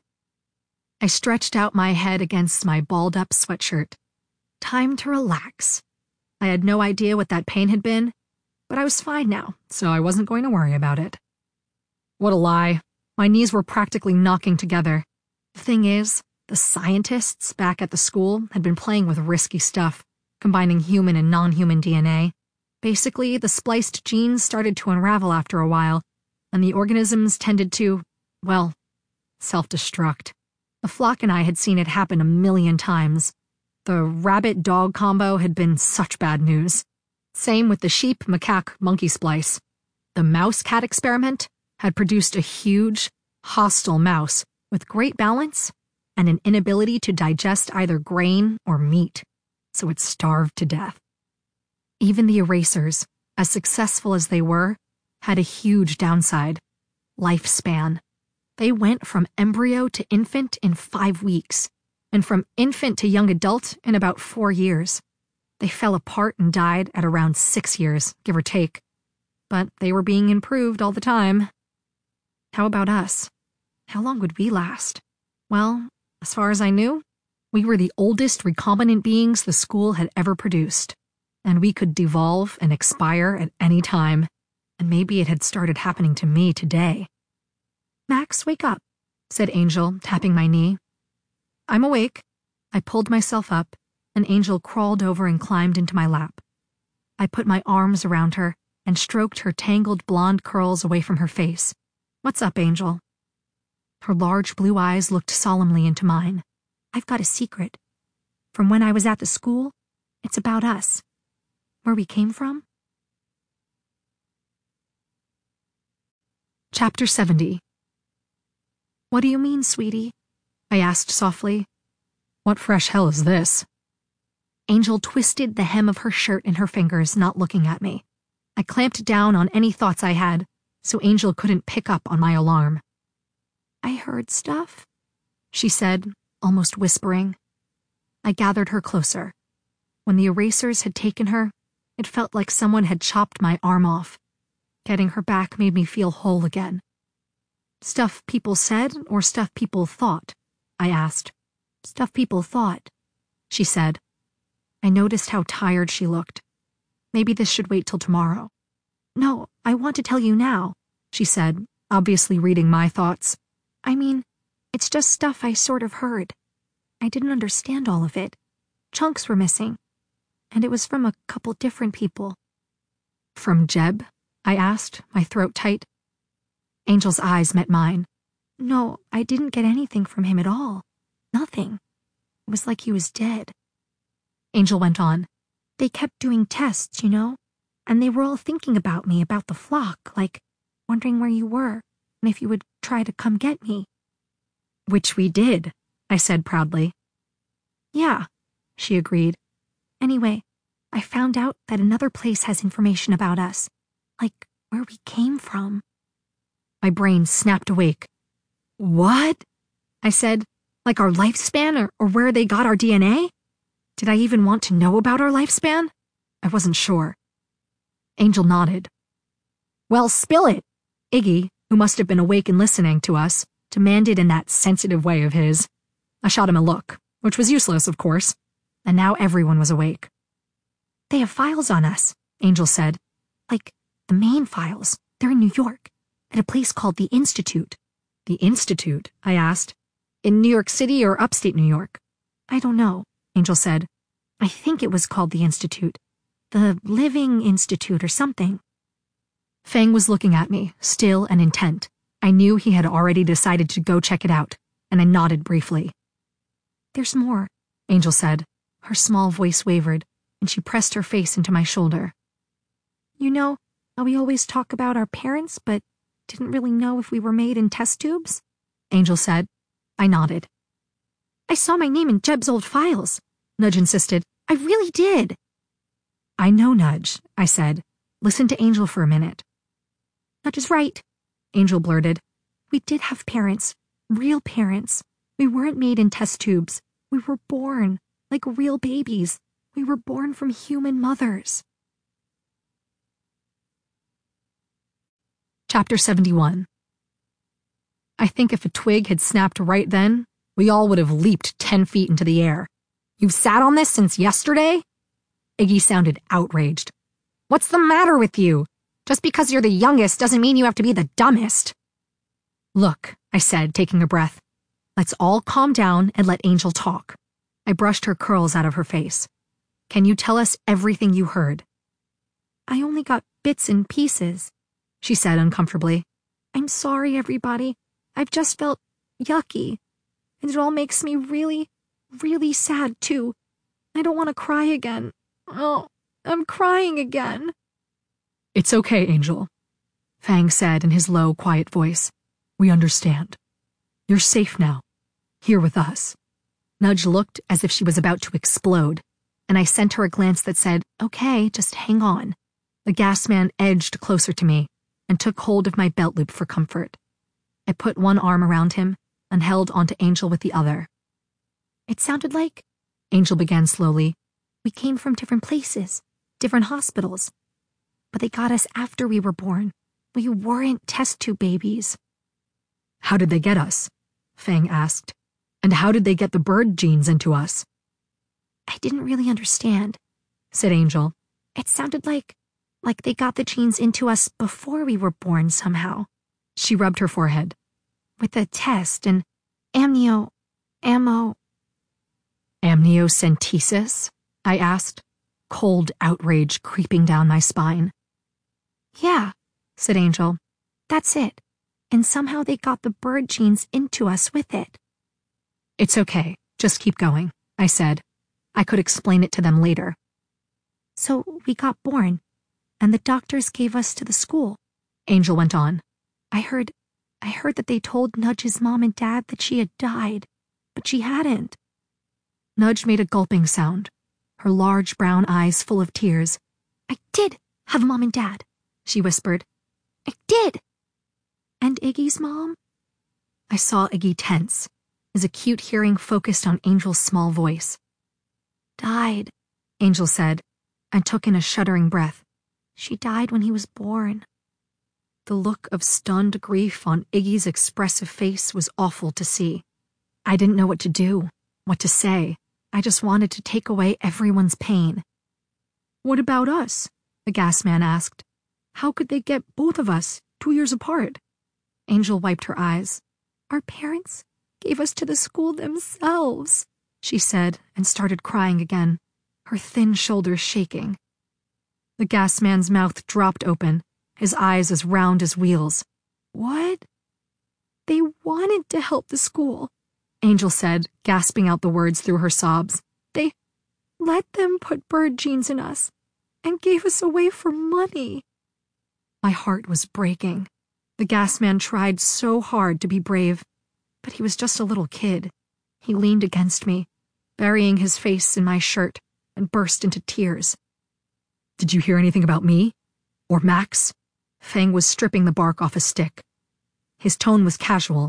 I stretched out my head against my balled-up sweatshirt. Time to relax. I had no idea what that pain had been, but I was fine now, so I wasn't going to worry about it. What a lie. My knees were practically knocking together. The thing is, the scientists back at the school had been playing with risky stuff, combining human and non-human DNA. Basically, the spliced genes started to unravel after a while, and the organisms tended to, well, self-destruct. The flock and I had seen it happen a million times. The rabbit-dog combo had been such bad news. Same with the sheep-macaque-monkey splice. The mouse-cat experiment had produced a huge, hostile mouse with great balance and an inability to digest either grain or meat, so it starved to death. Even the erasers, as successful as they were, had a huge downside: lifespan. They went from embryo to infant in 5 weeks, and from infant to young adult in about 4 years. They fell apart and died at around 6 years, give or take. But they were being improved all the time. How about us? How long would we last? Well, as far as I knew, we were the oldest recombinant beings the school had ever produced, and we could devolve and expire at any time, and maybe it had started happening to me today. Max, wake up, said Angel, tapping my knee. I'm awake. I pulled myself up, and Angel crawled over and climbed into my lap. I put my arms around her and stroked her tangled blonde curls away from her face. What's up, Angel? Her large blue eyes looked solemnly into mine. I've got a secret. From when I was at the school, it's about us. Where we came from? Chapter 70. What do you mean, sweetie? I asked softly. What fresh hell is this? Angel twisted the hem of her shirt in her fingers, not looking at me. I clamped down on any thoughts I had, so Angel couldn't pick up on my alarm. I heard stuff, she said, almost whispering. I gathered her closer. When the erasers had taken her, it felt like someone had chopped my arm off. Getting her back made me feel whole again. Stuff people said or stuff people thought? I asked. Stuff people thought, she said. I noticed how tired she looked. Maybe this should wait till tomorrow. No, I want to tell you now, she said, obviously reading my thoughts. I mean, it's just stuff I sort of heard. I didn't understand all of it. Chunks were missing. And it was from a couple different people. From Jeb? I asked, my throat tight. Angel's eyes met mine. No, I didn't get anything from him at all. Nothing. It was like he was dead. Angel went on. They kept doing tests, you know, and they were all thinking about me, about the flock, like wondering where you were and if you would try to come get me. Which we did, I said proudly. Yeah, she agreed. Anyway, I found out that another place has information about us, like where we came from. My brain snapped awake. What? I said, like our lifespan or where they got our DNA? Did I even want to know about our lifespan? I wasn't sure. Angel nodded. Well, spill it, Iggy, who must have been awake and listening to us, demanded in that sensitive way of his. I shot him a look, which was useless, of course, and now everyone was awake. They have files on us, Angel said. Like, the main files. They're in New York, at a place called the Institute. The Institute? I asked. In New York City or upstate New York? I don't know, Angel said. I think it was called the Institute. The Living Institute or something. Fang was looking at me, still and intent. I knew he had already decided to go check it out, and I nodded briefly. There's more, Angel said. Her small voice wavered, and she pressed her face into my shoulder. You know how we always talk about our parents, but didn't really know if we were made in test tubes? Angel said. I nodded. I saw my name in Jeb's old files, Nudge insisted. I really did. I know, Nudge, I said. Listen to Angel for a minute. Nudge is right, Angel blurted. We did have parents, real parents. We weren't made in test tubes. We were born, like real babies. We were born from human mothers. Chapter 71. I think if a twig had snapped right then, we all would have leaped 10 feet into the air. You've sat on this since yesterday? Iggy sounded outraged. What's the matter with you? Just because you're the youngest doesn't mean you have to be the dumbest. Look, I said, taking a breath. Let's all calm down and let Angel talk. I brushed her curls out of her face. Can you tell us everything you heard? I only got bits and pieces, she said uncomfortably. I'm sorry, everybody. I've just felt yucky. And it all makes me really, really sad, too. I don't want to cry again. Oh, I'm crying again. It's okay, Angel, Fang said in his low, quiet voice. We understand. You're safe now. Here with us. Nudge looked as if she was about to explode, and I sent her a glance that said, okay, just hang on. The gas man edged closer to me and took hold of my belt loop for comfort. I put one arm around him and held onto Angel with the other. It sounded like, Angel began slowly, we came from different places, different hospitals. But they got us after we were born. We weren't test tube babies. How did they get us? Fang asked. And how did they get the bird genes into us? I didn't really understand, said Angel. It sounded like they got the genes into us before we were born somehow. She rubbed her forehead. With a test and amniocentesis? I asked, cold outrage creeping down my spine. Yeah, said Angel. That's it. And somehow they got the bird genes into us with it. It's okay. Just keep going, I said. I could explain it to them later. So we got born, and the doctors gave us to the school, Angel went on. I heard that they told Nudge's mom and dad that she had died, but she hadn't. Nudge made a gulping sound, her large brown eyes full of tears. I did have mom and dad, she whispered. I did. And Iggy's mom? I saw Iggy tense, his acute hearing focused on Angel's small voice. Died, Angel said, and took in a shuddering breath. She died when he was born. The look of stunned grief on Iggy's expressive face was awful to see. I didn't know what to do, what to say. I just wanted to take away everyone's pain. What about us? The gas man asked. How could they get both of us 2 years apart? Angel wiped her eyes. Our parents gave us to the school themselves, she said, and started crying again, her thin shoulders shaking. The gas man's mouth dropped open, his eyes as round as wheels. What? They wanted to help the school, Angel said, gasping out the words through her sobs. They let them put bird genes in us and gave us away for money. My heart was breaking. The gas man tried so hard to be brave, but he was just a little kid. He leaned against me, burying his face in my shirt, and burst into tears. Did you hear anything about me? Or Max? Fang was stripping the bark off a stick. His tone was casual,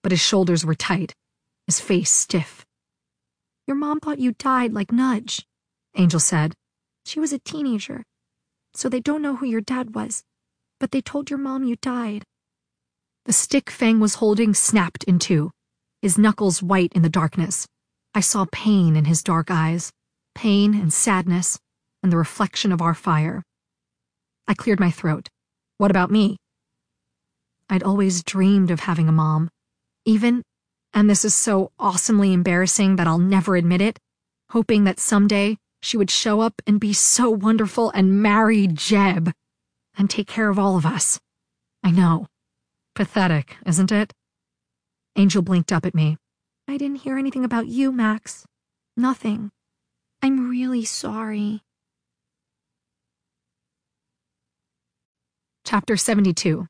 but his shoulders were tight, his face stiff. "Your mom thought you died like Nudge," Angel said. "She was a teenager, so they don't know who your dad was, but they told your mom you died." The stick Fang was holding snapped in two, his knuckles white in the darkness. I saw pain in his dark eyes, pain and sadness, and the reflection of our fire. I cleared my throat. "What about me?" I'd always dreamed of having a mom, even, and this is so awesomely embarrassing that I'll never admit it, hoping that someday she would show up and be so wonderful and marry Jeb and take care of all of us. I know. Pathetic, isn't it? Angel blinked up at me. "I didn't hear anything about you, Max. Nothing. I'm really sorry." Chapter 72.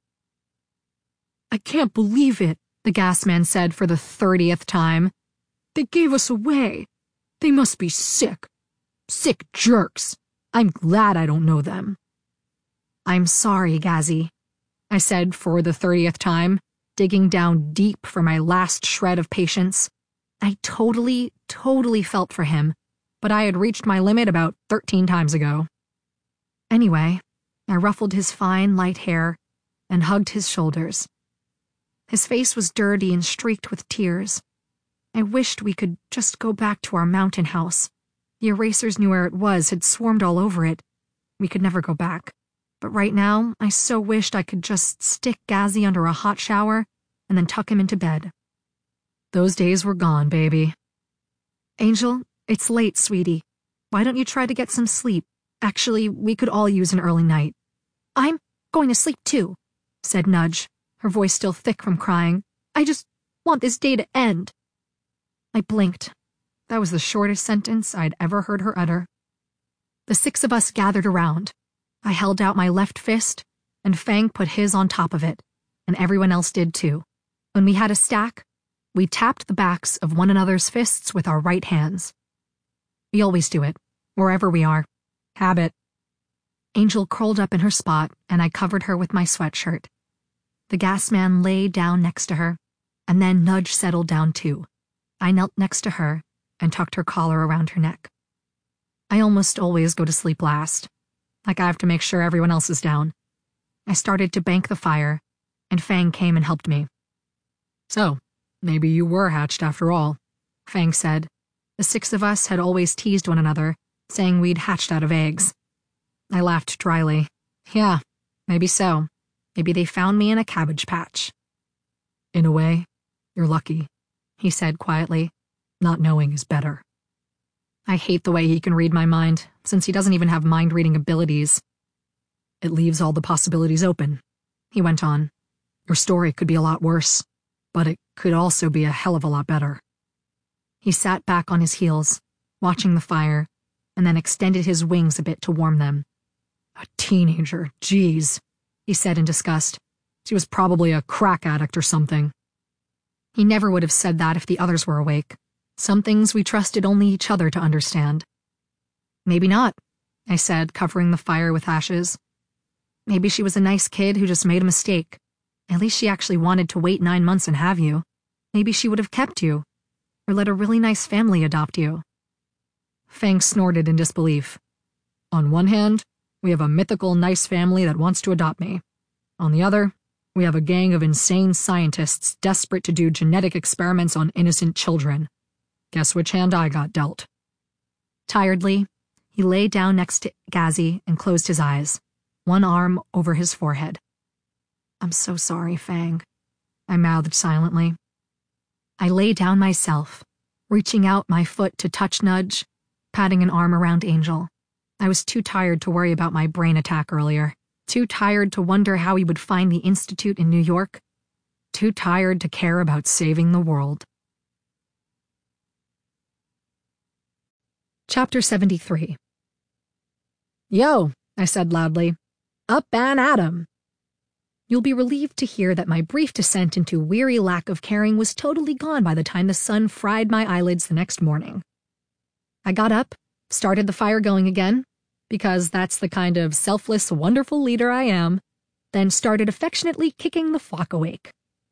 "I can't believe it," the gas man said for the 30th time. "They gave us away. They must be sick. Sick jerks. I'm glad I don't know them." "I'm sorry, Gazzy," I said for the 30th time, digging down deep for my last shred of patience. I totally felt for him, but I had reached my limit about 13 times ago. Anyway, I ruffled his fine, light hair and hugged his shoulders. His face was dirty and streaked with tears. I wished we could just go back to our mountain house. The erasers knew where it was, had swarmed all over it. We could never go back. But right now, I so wished I could just stick Gazzy under a hot shower and then tuck him into bed. Those days were gone, baby. "Angel, it's late, sweetie. Why don't you try to get some sleep? Actually, we could all use an early night." "I'm going to sleep too," said Nudge, her voice still thick from crying. "I just want this day to end." I blinked. That was the shortest sentence I'd ever heard her utter. The 6 of us gathered around. I held out my left fist, and Fang put his on top of it, and everyone else did too. When we had a stack, we tapped the backs of one another's fists with our right hands. We always do it, wherever we are. Habit. Angel curled up in her spot, and I covered her with my sweatshirt. The gas man lay down next to her, and then Nudge settled down too. I knelt next to her and tucked her collar around her neck. I almost always go to sleep last, like I have to make sure everyone else is down. I started to bank the fire, and Fang came and helped me. "So, maybe you were hatched after all," Fang said. The 6 of us had always teased one another, saying we'd hatched out of eggs. I laughed dryly. "Yeah, maybe so. Maybe they found me in a cabbage patch." "In a way, you're lucky," he said quietly. "Not knowing is better." I hate the way he can read my mind, since he doesn't even have mind-reading abilities. "It leaves all the possibilities open," he went on. "Your story could be a lot worse, but it could also be a hell of a lot better." He sat back on his heels, watching the fire, and then extended his wings a bit to warm them. "A teenager, geez," he said in disgust. "She was probably a crack addict or something." He never would have said that if the others were awake. Some things we trusted only each other to understand. "Maybe not," I said, covering the fire with ashes. "Maybe she was a nice kid who just made a mistake. At least she actually wanted to wait 9 months and have you. Maybe she would have kept you, or let a really nice family adopt you." Fang snorted in disbelief. "On one hand, we have a mythical nice family that wants to adopt me. On the other, we have a gang of insane scientists desperate to do genetic experiments on innocent children. Guess which hand I got dealt." Tiredly, he lay down next to Gazzy and closed his eyes, one arm over his forehead. "I'm so sorry, Fang," I mouthed silently. I lay down myself, reaching out my foot to touch Nudge, patting an arm around Angel. I was too tired to worry about my brain attack earlier, too tired to wonder how he would find the Institute in New York, too tired to care about saving the world. Chapter 73. "Yo," I said loudly. "Up and at 'em." You'll be relieved to hear that my brief descent into weary lack of caring was totally gone by the time the sun fried my eyelids the next morning. I got up, started the fire going again, because that's the kind of selfless, wonderful leader I am, then started affectionately kicking the flock awake.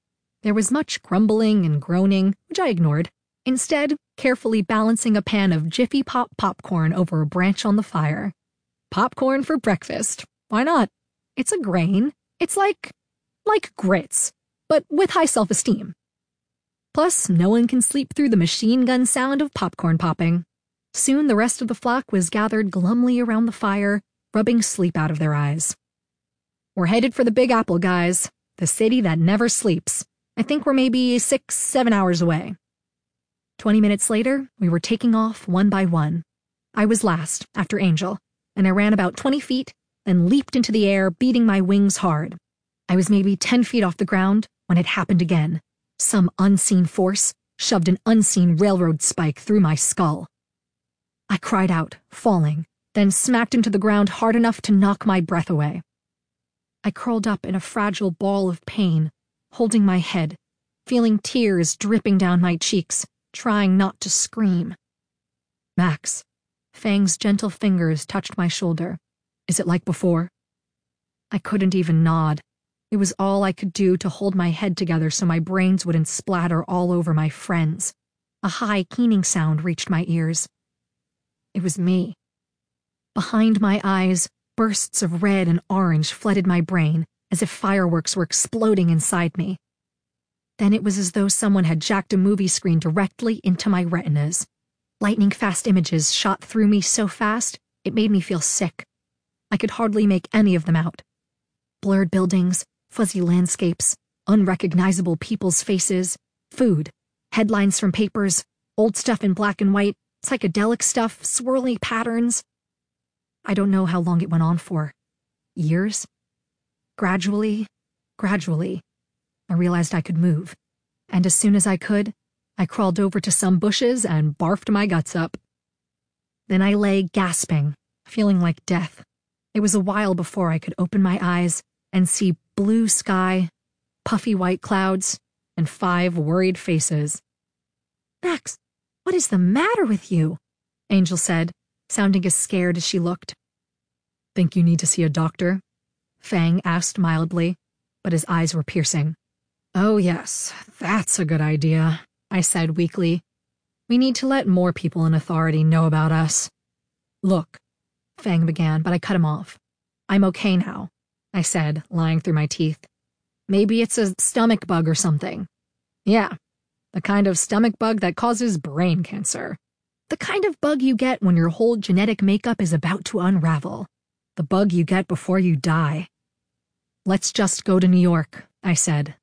There was much grumbling and groaning, which I ignored, instead carefully balancing a pan of Jiffy Pop popcorn over a branch on the fire. Popcorn for breakfast. Why not? It's a grain. It's like grits, but with high self-esteem. Plus, no one can sleep through the machine gun sound of popcorn popping. Soon the rest of the flock was gathered glumly around the fire, rubbing sleep out of their eyes. We're headed for the Big Apple, guys. The city that never sleeps. I think we're maybe 6-7 hours away. 20 minutes later, we were taking off one by one. I was last, after Angel, and I ran about 20 feet, then leaped into the air, beating my wings hard. I was maybe 10 feet off the ground when it happened again. Some unseen force shoved an unseen railroad spike through my skull. I cried out, falling, then smacked into the ground hard enough to knock my breath away. I curled up in a fragile ball of pain, holding my head, feeling tears dripping down my cheeks, trying not to scream. Max. Fang's gentle fingers touched my shoulder. Is it like before? I couldn't even nod. It was all I could do to hold my head together so my brains wouldn't splatter all over my friends. A high, keening sound reached my ears. It was me. Behind my eyes, bursts of red and orange flooded my brain as if fireworks were exploding inside me. Then it was as though someone had jacked a movie screen directly into my retinas. Lightning-fast images shot through me so fast, it made me feel sick. I could hardly make any of them out. Blurred buildings, fuzzy landscapes, unrecognizable people's faces, food, headlines from papers, old stuff in black and white, psychedelic stuff, swirly patterns. I don't know how long it went on for. Years? Gradually, I realized I could move, and as soon as I could, I crawled over to some bushes and barfed my guts up. Then I lay gasping, feeling like death. It was a while before I could open my eyes and see blue sky, puffy white clouds, and 5 worried faces. Max, what is the matter with you? Angel said, sounding as scared as she looked. Think you need to see a doctor? Fang asked mildly, but his eyes were piercing. Oh yes, that's a good idea, I said weakly. We need to let more people in authority know about us. Look, Fang began, but I cut him off. I'm okay now, I said, lying through my teeth. Maybe it's a stomach bug or something. Yeah, the kind of stomach bug that causes brain cancer. The kind of bug you get when your whole genetic makeup is about to unravel. The bug you get before you die. Let's just go to New York, I said.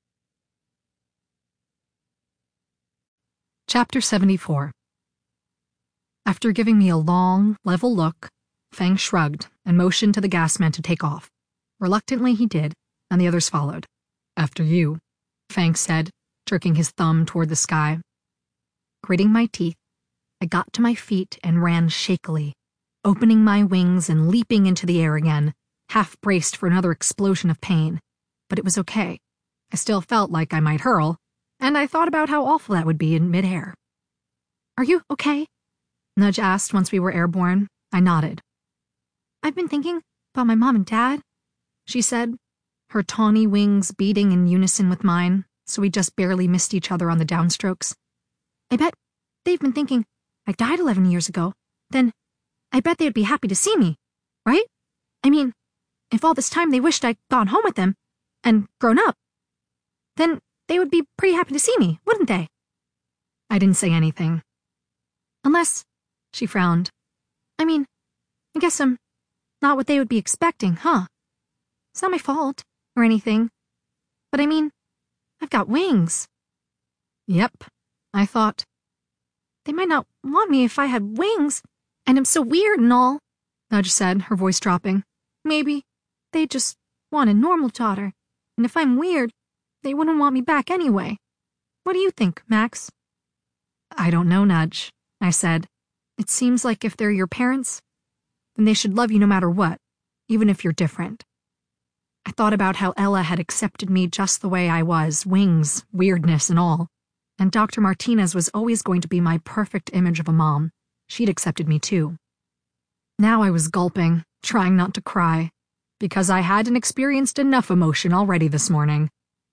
Chapter 74. After giving me a long, level look, Fang shrugged and motioned to the gasman to take off. Reluctantly he did, and the others followed. After you, Fang said, jerking his thumb toward the sky. Gritting my teeth, I got to my feet and ran shakily, opening my wings and leaping into the air again, half braced for another explosion of pain. But it was okay. I still felt like I might hurl, and I thought about how awful that would be in midair. Are you okay? Nudge asked once we were airborne. I nodded. I've been thinking about my mom and dad, she said, her tawny wings beating in unison with mine, so we just barely missed each other on the downstrokes. I bet they've been thinking I died 11 years ago. Then I bet they'd be happy to see me, right? I mean, if all this time they wished I'd gone home with them and grown up, then they would be pretty happy to see me, wouldn't they? I didn't say anything. Unless, she frowned. I mean, I guess I'm not what they would be expecting, huh? It's not my fault, or anything. But I mean, I've got wings. Yep, I thought. They might not want me if I had wings, and I'm so weird and all, Nudge said, her voice dropping. Maybe they just want a normal daughter, and if I'm weird, they wouldn't want me back anyway. What do you think, Max? I don't know, Nudge, I said. It seems like if they're your parents, then they should love you no matter what, even if you're different. I thought about how Ella had accepted me just the way I was, wings, weirdness, and all. And Dr. Martinez was always going to be my perfect image of a mom. She'd accepted me too. Now I was gulping, trying not to cry, because I hadn't experienced enough emotion already this morning.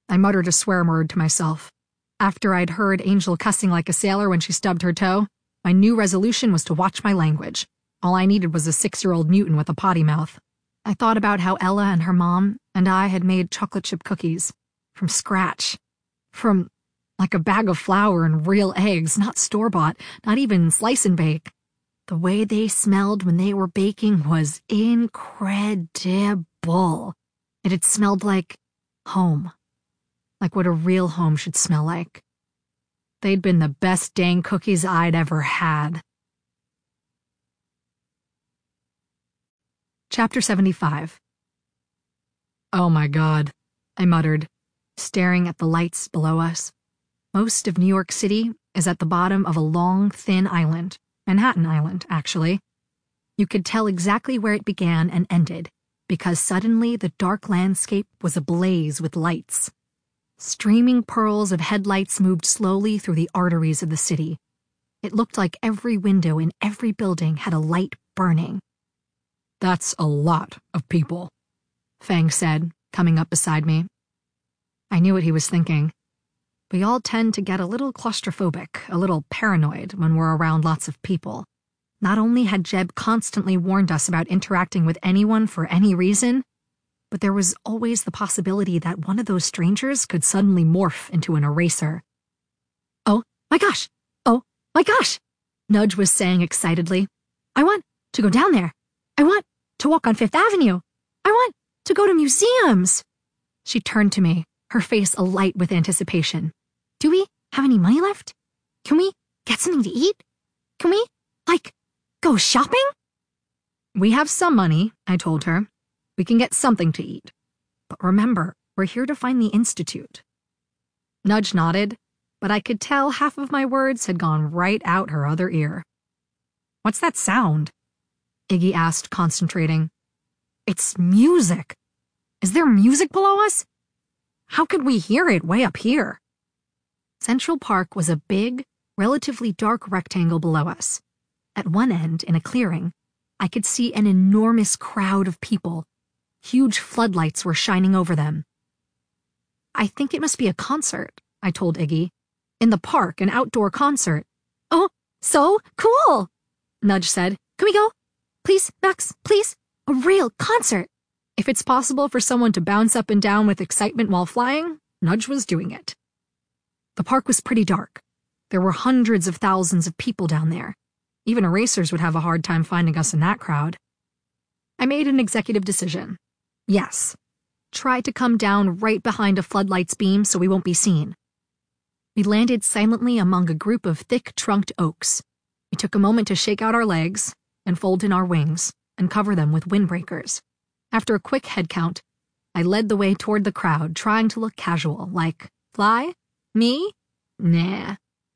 I muttered a swear word to myself. After I'd heard Angel cussing like a sailor when she stubbed her toe, my new resolution was to watch my language. All I needed was a 6-year-old mutant with a potty mouth. I thought about how Ella and her mom and I had made chocolate chip cookies. From scratch. From, like, a bag of flour and real eggs, not store-bought, not even slice and bake. The way they smelled when they were baking was incredible. It had smelled like home. Like what a real home should smell like. They'd been the best dang cookies I'd ever had. Chapter 75. Oh my God, I muttered, staring at the lights below us. Most of New York City is at the bottom of a long, thin island. Manhattan Island, actually. You could tell exactly where it began and ended, because suddenly the dark landscape was ablaze with lights. Streaming pearls of headlights moved slowly through the arteries of the city. It looked like every window in every building had a light burning. That's a lot of people, Fang said, coming up beside me. I knew what he was thinking. We all tend to get a little claustrophobic, a little paranoid when we're around lots of people. Not only had Jeb constantly warned us about interacting with anyone for any reason, but there was always the possibility that one of those strangers could suddenly morph into an eraser. Oh my gosh! Oh my gosh! Nudge was saying excitedly. I want to go down there. I want to walk on Fifth Avenue. I want to go to museums. She turned to me, her face alight with anticipation. Do we have any money left? Can we get something to eat? Can we, go shopping? We have some money, I told her. We can get something to eat. But remember, we're here to find the Institute. Nudge nodded, but I could tell half of my words had gone right out her other ear. What's that sound? Iggy asked, concentrating. It's music. Is there music below us? How could we hear it way up here? Central Park was a big, relatively dark rectangle below us. At one end, in a clearing, I could see an enormous crowd of people. Huge floodlights were shining over them. I think it must be a concert, I told Iggy. In the park, an outdoor concert. Oh, so cool, Nudge said. Can we go? Please, Max, please? A real concert. If it's possible for someone to bounce up and down with excitement while flying, Nudge was doing it. The park was pretty dark. There were hundreds of thousands of people down there. Even erasers would have a hard time finding us in that crowd. I made an executive decision. Yes. Try to come down right behind a floodlight's beam so we won't be seen. We landed silently among a group of thick-trunked oaks. We took a moment to shake out our legs and fold in our wings and cover them with windbreakers. After a quick head count, I led the way toward the crowd, trying to look casual, like, fly? Me? Nah.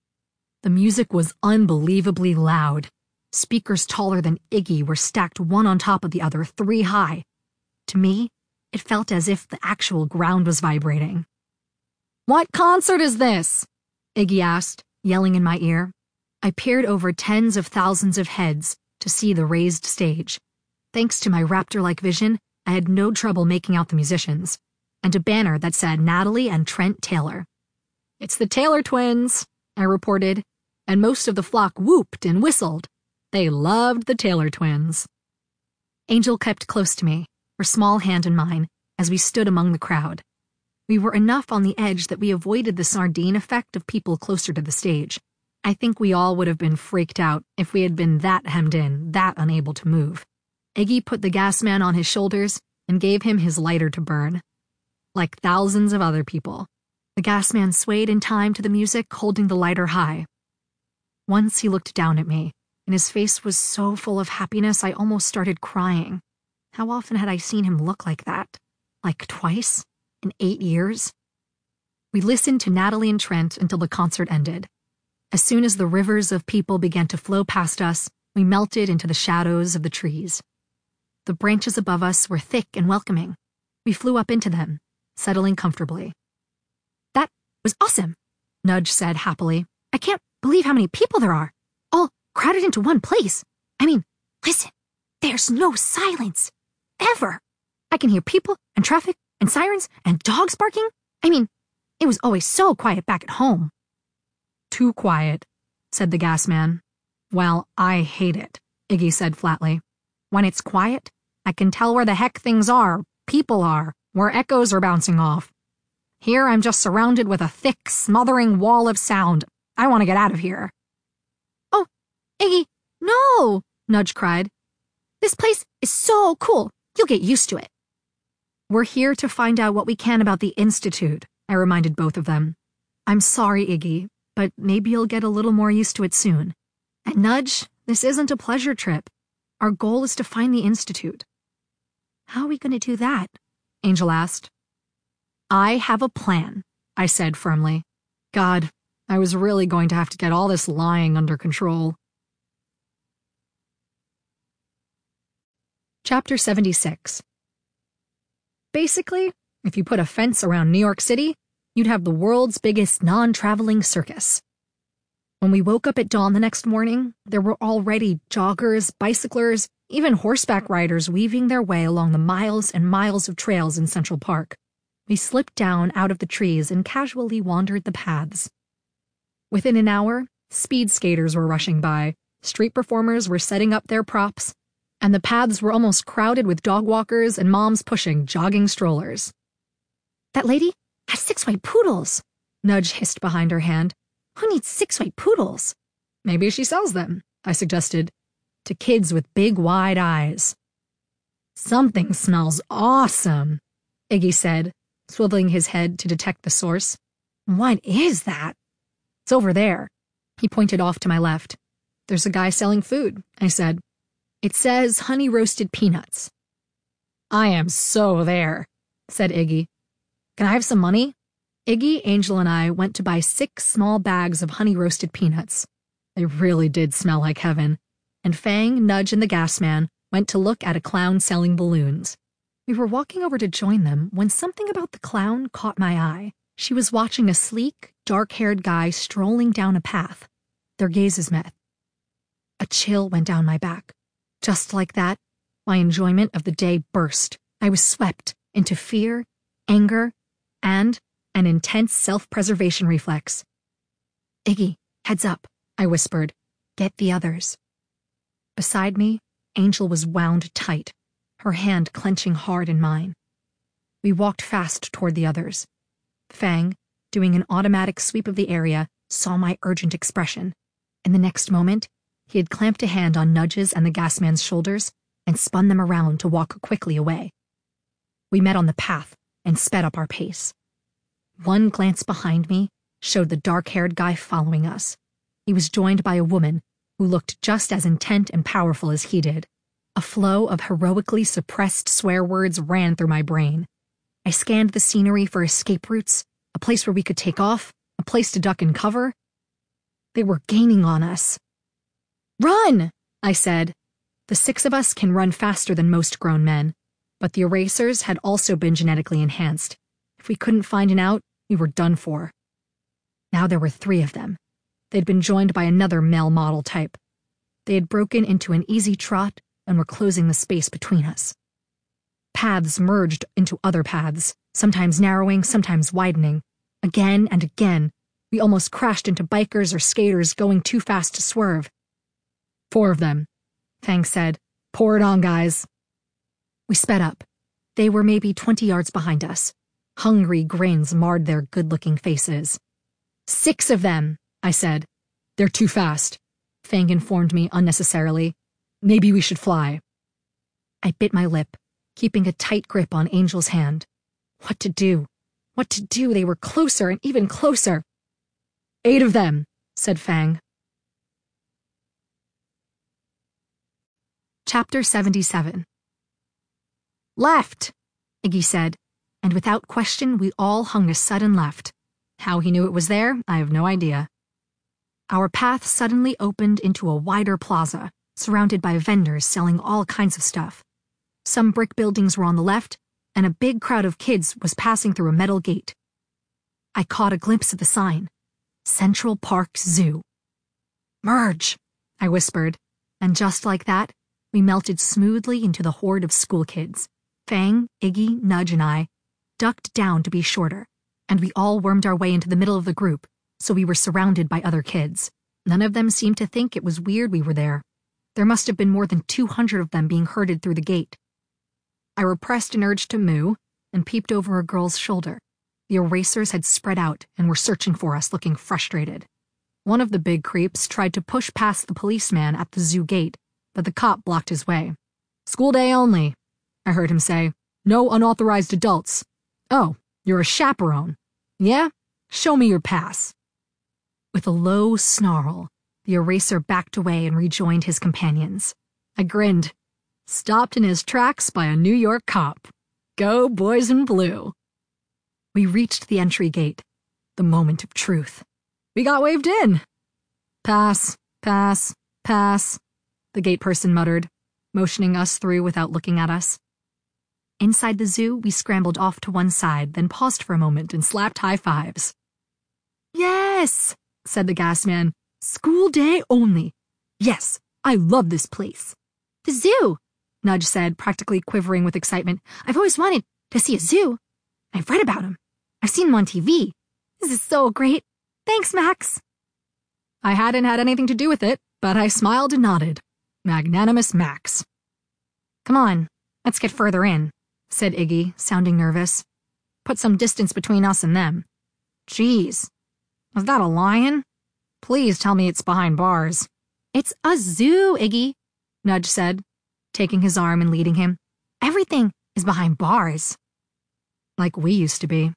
The music was unbelievably loud. Speakers taller than Iggy were stacked one on top of the other, 3 high. To me, it felt as if the actual ground was vibrating. What concert is this? Iggy asked, yelling in my ear. I peered over tens of thousands of heads to see the raised stage. Thanks to my raptor-like vision, I had no trouble making out the musicians, and a banner that said Natalie and Trent Taylor. It's the Taylor twins, I reported, and most of the flock whooped and whistled. They loved the Taylor twins. Angel kept close to me, her small hand in mine, as we stood among the crowd. We were enough on the edge that we avoided the sardine effect of people closer to the stage. I think we all would have been freaked out if we had been that hemmed in, that unable to move. Iggy put the gas man on his shoulders and gave him his lighter to burn. Like thousands of other people, the gas man swayed in time to the music, holding the lighter high. Once he looked down at me, and his face was so full of happiness I almost started crying. How often had I seen him look like that? Like twice? In 8 years? We listened to Natalie and Trent until the concert ended. As soon as the rivers of people began to flow past us, we melted into the shadows of the trees. The branches above us were thick and welcoming. We flew up into them, settling comfortably. That was awesome, Nudge said happily. I can't believe how many people there are, all crowded into one place. I mean, listen, there's no silence. Ever. I can hear people and traffic and sirens and dogs barking. I mean, It was always so quiet back at home. Too quiet, said the gas man. Well, I hate it, Iggy said flatly. When it's quiet, I can tell where the heck things are, people are, where echoes are bouncing off. Here I'm just surrounded with a thick, smothering wall of sound. I want to get out of here. Oh, Iggy, no, Nudge cried. This place is so cool. You'll get used to it. We're here to find out what we can about the Institute, I reminded both of them. I'm sorry, Iggy, but maybe you'll get a little more used to it soon. And Nudge, this isn't a pleasure trip. Our goal is to find the Institute. How are we going to do that? Angel asked. I have a plan, I said firmly. God, I was really going to have to get all this lying under control. Chapter 76. Basically, if you put a fence around New York City, you'd have the world's biggest non-traveling circus. When we woke up at dawn the next morning, there were already joggers, bicyclers, even horseback riders weaving their way along the miles and miles of trails in Central Park. We slipped down out of the trees and casually wandered the paths. Within an hour, speed skaters were rushing by, street performers were setting up their props, and the paths were almost crowded with dog walkers and moms pushing jogging strollers. That lady has 6 white poodles, Nudge hissed behind her hand. Who needs 6 white poodles? Maybe she sells them, I suggested, to kids with big, wide eyes. Something smells awesome, Iggy said, swiveling his head to detect the source. What is that? It's over there. He pointed off to my left. There's a guy selling food, I said. It says honey-roasted peanuts. I am so there, said Iggy. Can I have some money? Iggy, Angel, and I went to buy 6 small bags of honey-roasted peanuts. They really did smell like heaven. And Fang, Nudge, and the gas man went to look at a clown selling balloons. We were walking over to join them when something about the clown caught my eye. She was watching a sleek, dark-haired guy strolling down a path. Their gazes met. A chill went down my back. Just like that, my enjoyment of the day burst. I was swept into fear, anger, and an intense self-preservation reflex. Iggy, heads up, I whispered. Get the others. Beside me, Angel was wound tight, her hand clenching hard in mine. We walked fast toward the others. Fang, doing an automatic sweep of the area, saw my urgent expression. In the next moment, he had clamped a hand on Nudge's and the gas man's shoulders and spun them around to walk quickly away. We met on the path and sped up our pace. One glance behind me showed the dark-haired guy following us. He was joined by a woman who looked just as intent and powerful as he did. A flow of heroically suppressed swear words ran through my brain. I scanned the scenery for escape routes, a place where we could take off, a place to duck and cover. They were gaining on us. Run, I said. The 6 of us can run faster than most grown men, but the erasers had also been genetically enhanced. If we couldn't find an out, we were done for. Now there were 3 of them. They'd been joined by another male model type. They had broken into an easy trot and were closing the space between us. Paths merged into other paths, sometimes narrowing, sometimes widening. Again and again, we almost crashed into bikers or skaters going too fast to swerve. 4 of them, Fang said. Pour it on, guys. We sped up. They were maybe 20 yards behind us. Hungry grins marred their good-looking faces. 6 of them, I said. They're too fast, Fang informed me unnecessarily. Maybe we should fly. I bit my lip, keeping a tight grip on Angel's hand. What to do? What to do? They were closer and even closer. 8 of them, said Fang. Chapter 77. Left, Iggy said, and without question we all hung a sudden left. How he knew it was there, I have no idea. Our path suddenly opened into a wider plaza, surrounded by vendors selling all kinds of stuff. Some brick buildings were on the left, and a big crowd of kids was passing through a metal gate. I caught a glimpse of the sign. Central Park Zoo. Merge, I whispered, and just like that, we melted smoothly into the horde of school kids. Fang, Iggy, Nudge, and I ducked down to be shorter, and we all wormed our way into the middle of the group, so we were surrounded by other kids. None of them seemed to think it was weird we were there. There must have been more than 200 of them being herded through the gate. I repressed an urge to moo and peeped over a girl's shoulder. The erasers had spread out and were searching for us, looking frustrated. One of the big creeps tried to push past the policeman at the zoo gate, but the cop blocked his way. "School day only," I heard him say. "No unauthorized adults." "Oh, you're a chaperone." "Yeah? Show me your pass." With a low snarl, the eraser backed away and rejoined his companions. I grinned. Stopped in his tracks by a New York cop. Go boys in blue. We reached the entry gate. The moment of truth. We got waved in. "Pass, pass, pass," the gate person muttered, motioning us through without looking at us. Inside the zoo, we scrambled off to one side, then paused for a moment and slapped high fives. "Yes," said the gas man. "School day only. Yes, I love this place." "The zoo," Nudge said, practically quivering with excitement. "I've always wanted to see a zoo. I've read about them. I've seen them on TV. This is so great. Thanks, Max." I hadn't had anything to do with it, but I smiled and nodded. Magnanimous Max. "Come on, let's get further in," said Iggy, sounding nervous. "Put some distance between us and them." "Geez, was that a lion? Please tell me it's behind bars." "It's a zoo, Iggy," Nudge said, taking his arm and leading him. "Everything is behind bars." Like we used to be.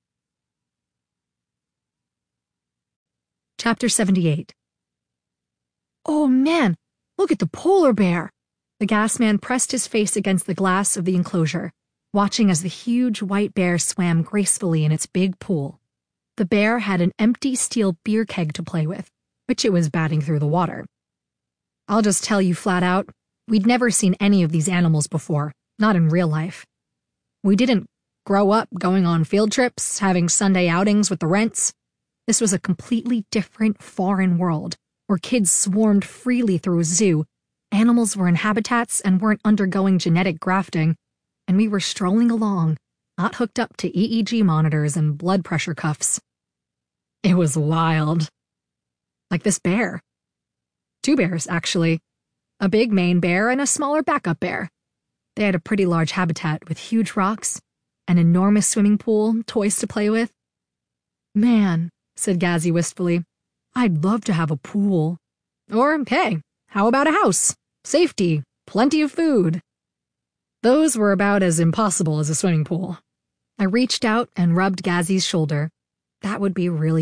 Chapter 78. "Oh man, look at the polar bear." The gas man pressed his face against the glass of the enclosure, watching as the huge white bear swam gracefully in its big pool. The bear had an empty steel beer keg to play with, which it was batting through the water. I'll just tell you flat out, we'd never seen any of these animals before, not in real life. We didn't grow up going on field trips, having Sunday outings with the Rents. This was a completely different, foreign world, where kids swarmed freely through a zoo, animals were in habitats and weren't undergoing genetic grafting, and we were strolling along, not hooked up to EEG monitors and blood pressure cuffs. It was wild. Like this bear. Two bears, actually. A big main bear and a smaller backup bear. They had a pretty large habitat with huge rocks, an enormous swimming pool, toys to play with. "Man," said Gazzy wistfully, "I'd love to have a pool." Or, hey, how about a house? Safety, plenty of food. Those were about as impossible as a swimming pool. I reached out and rubbed Gazzy's shoulder. That would be really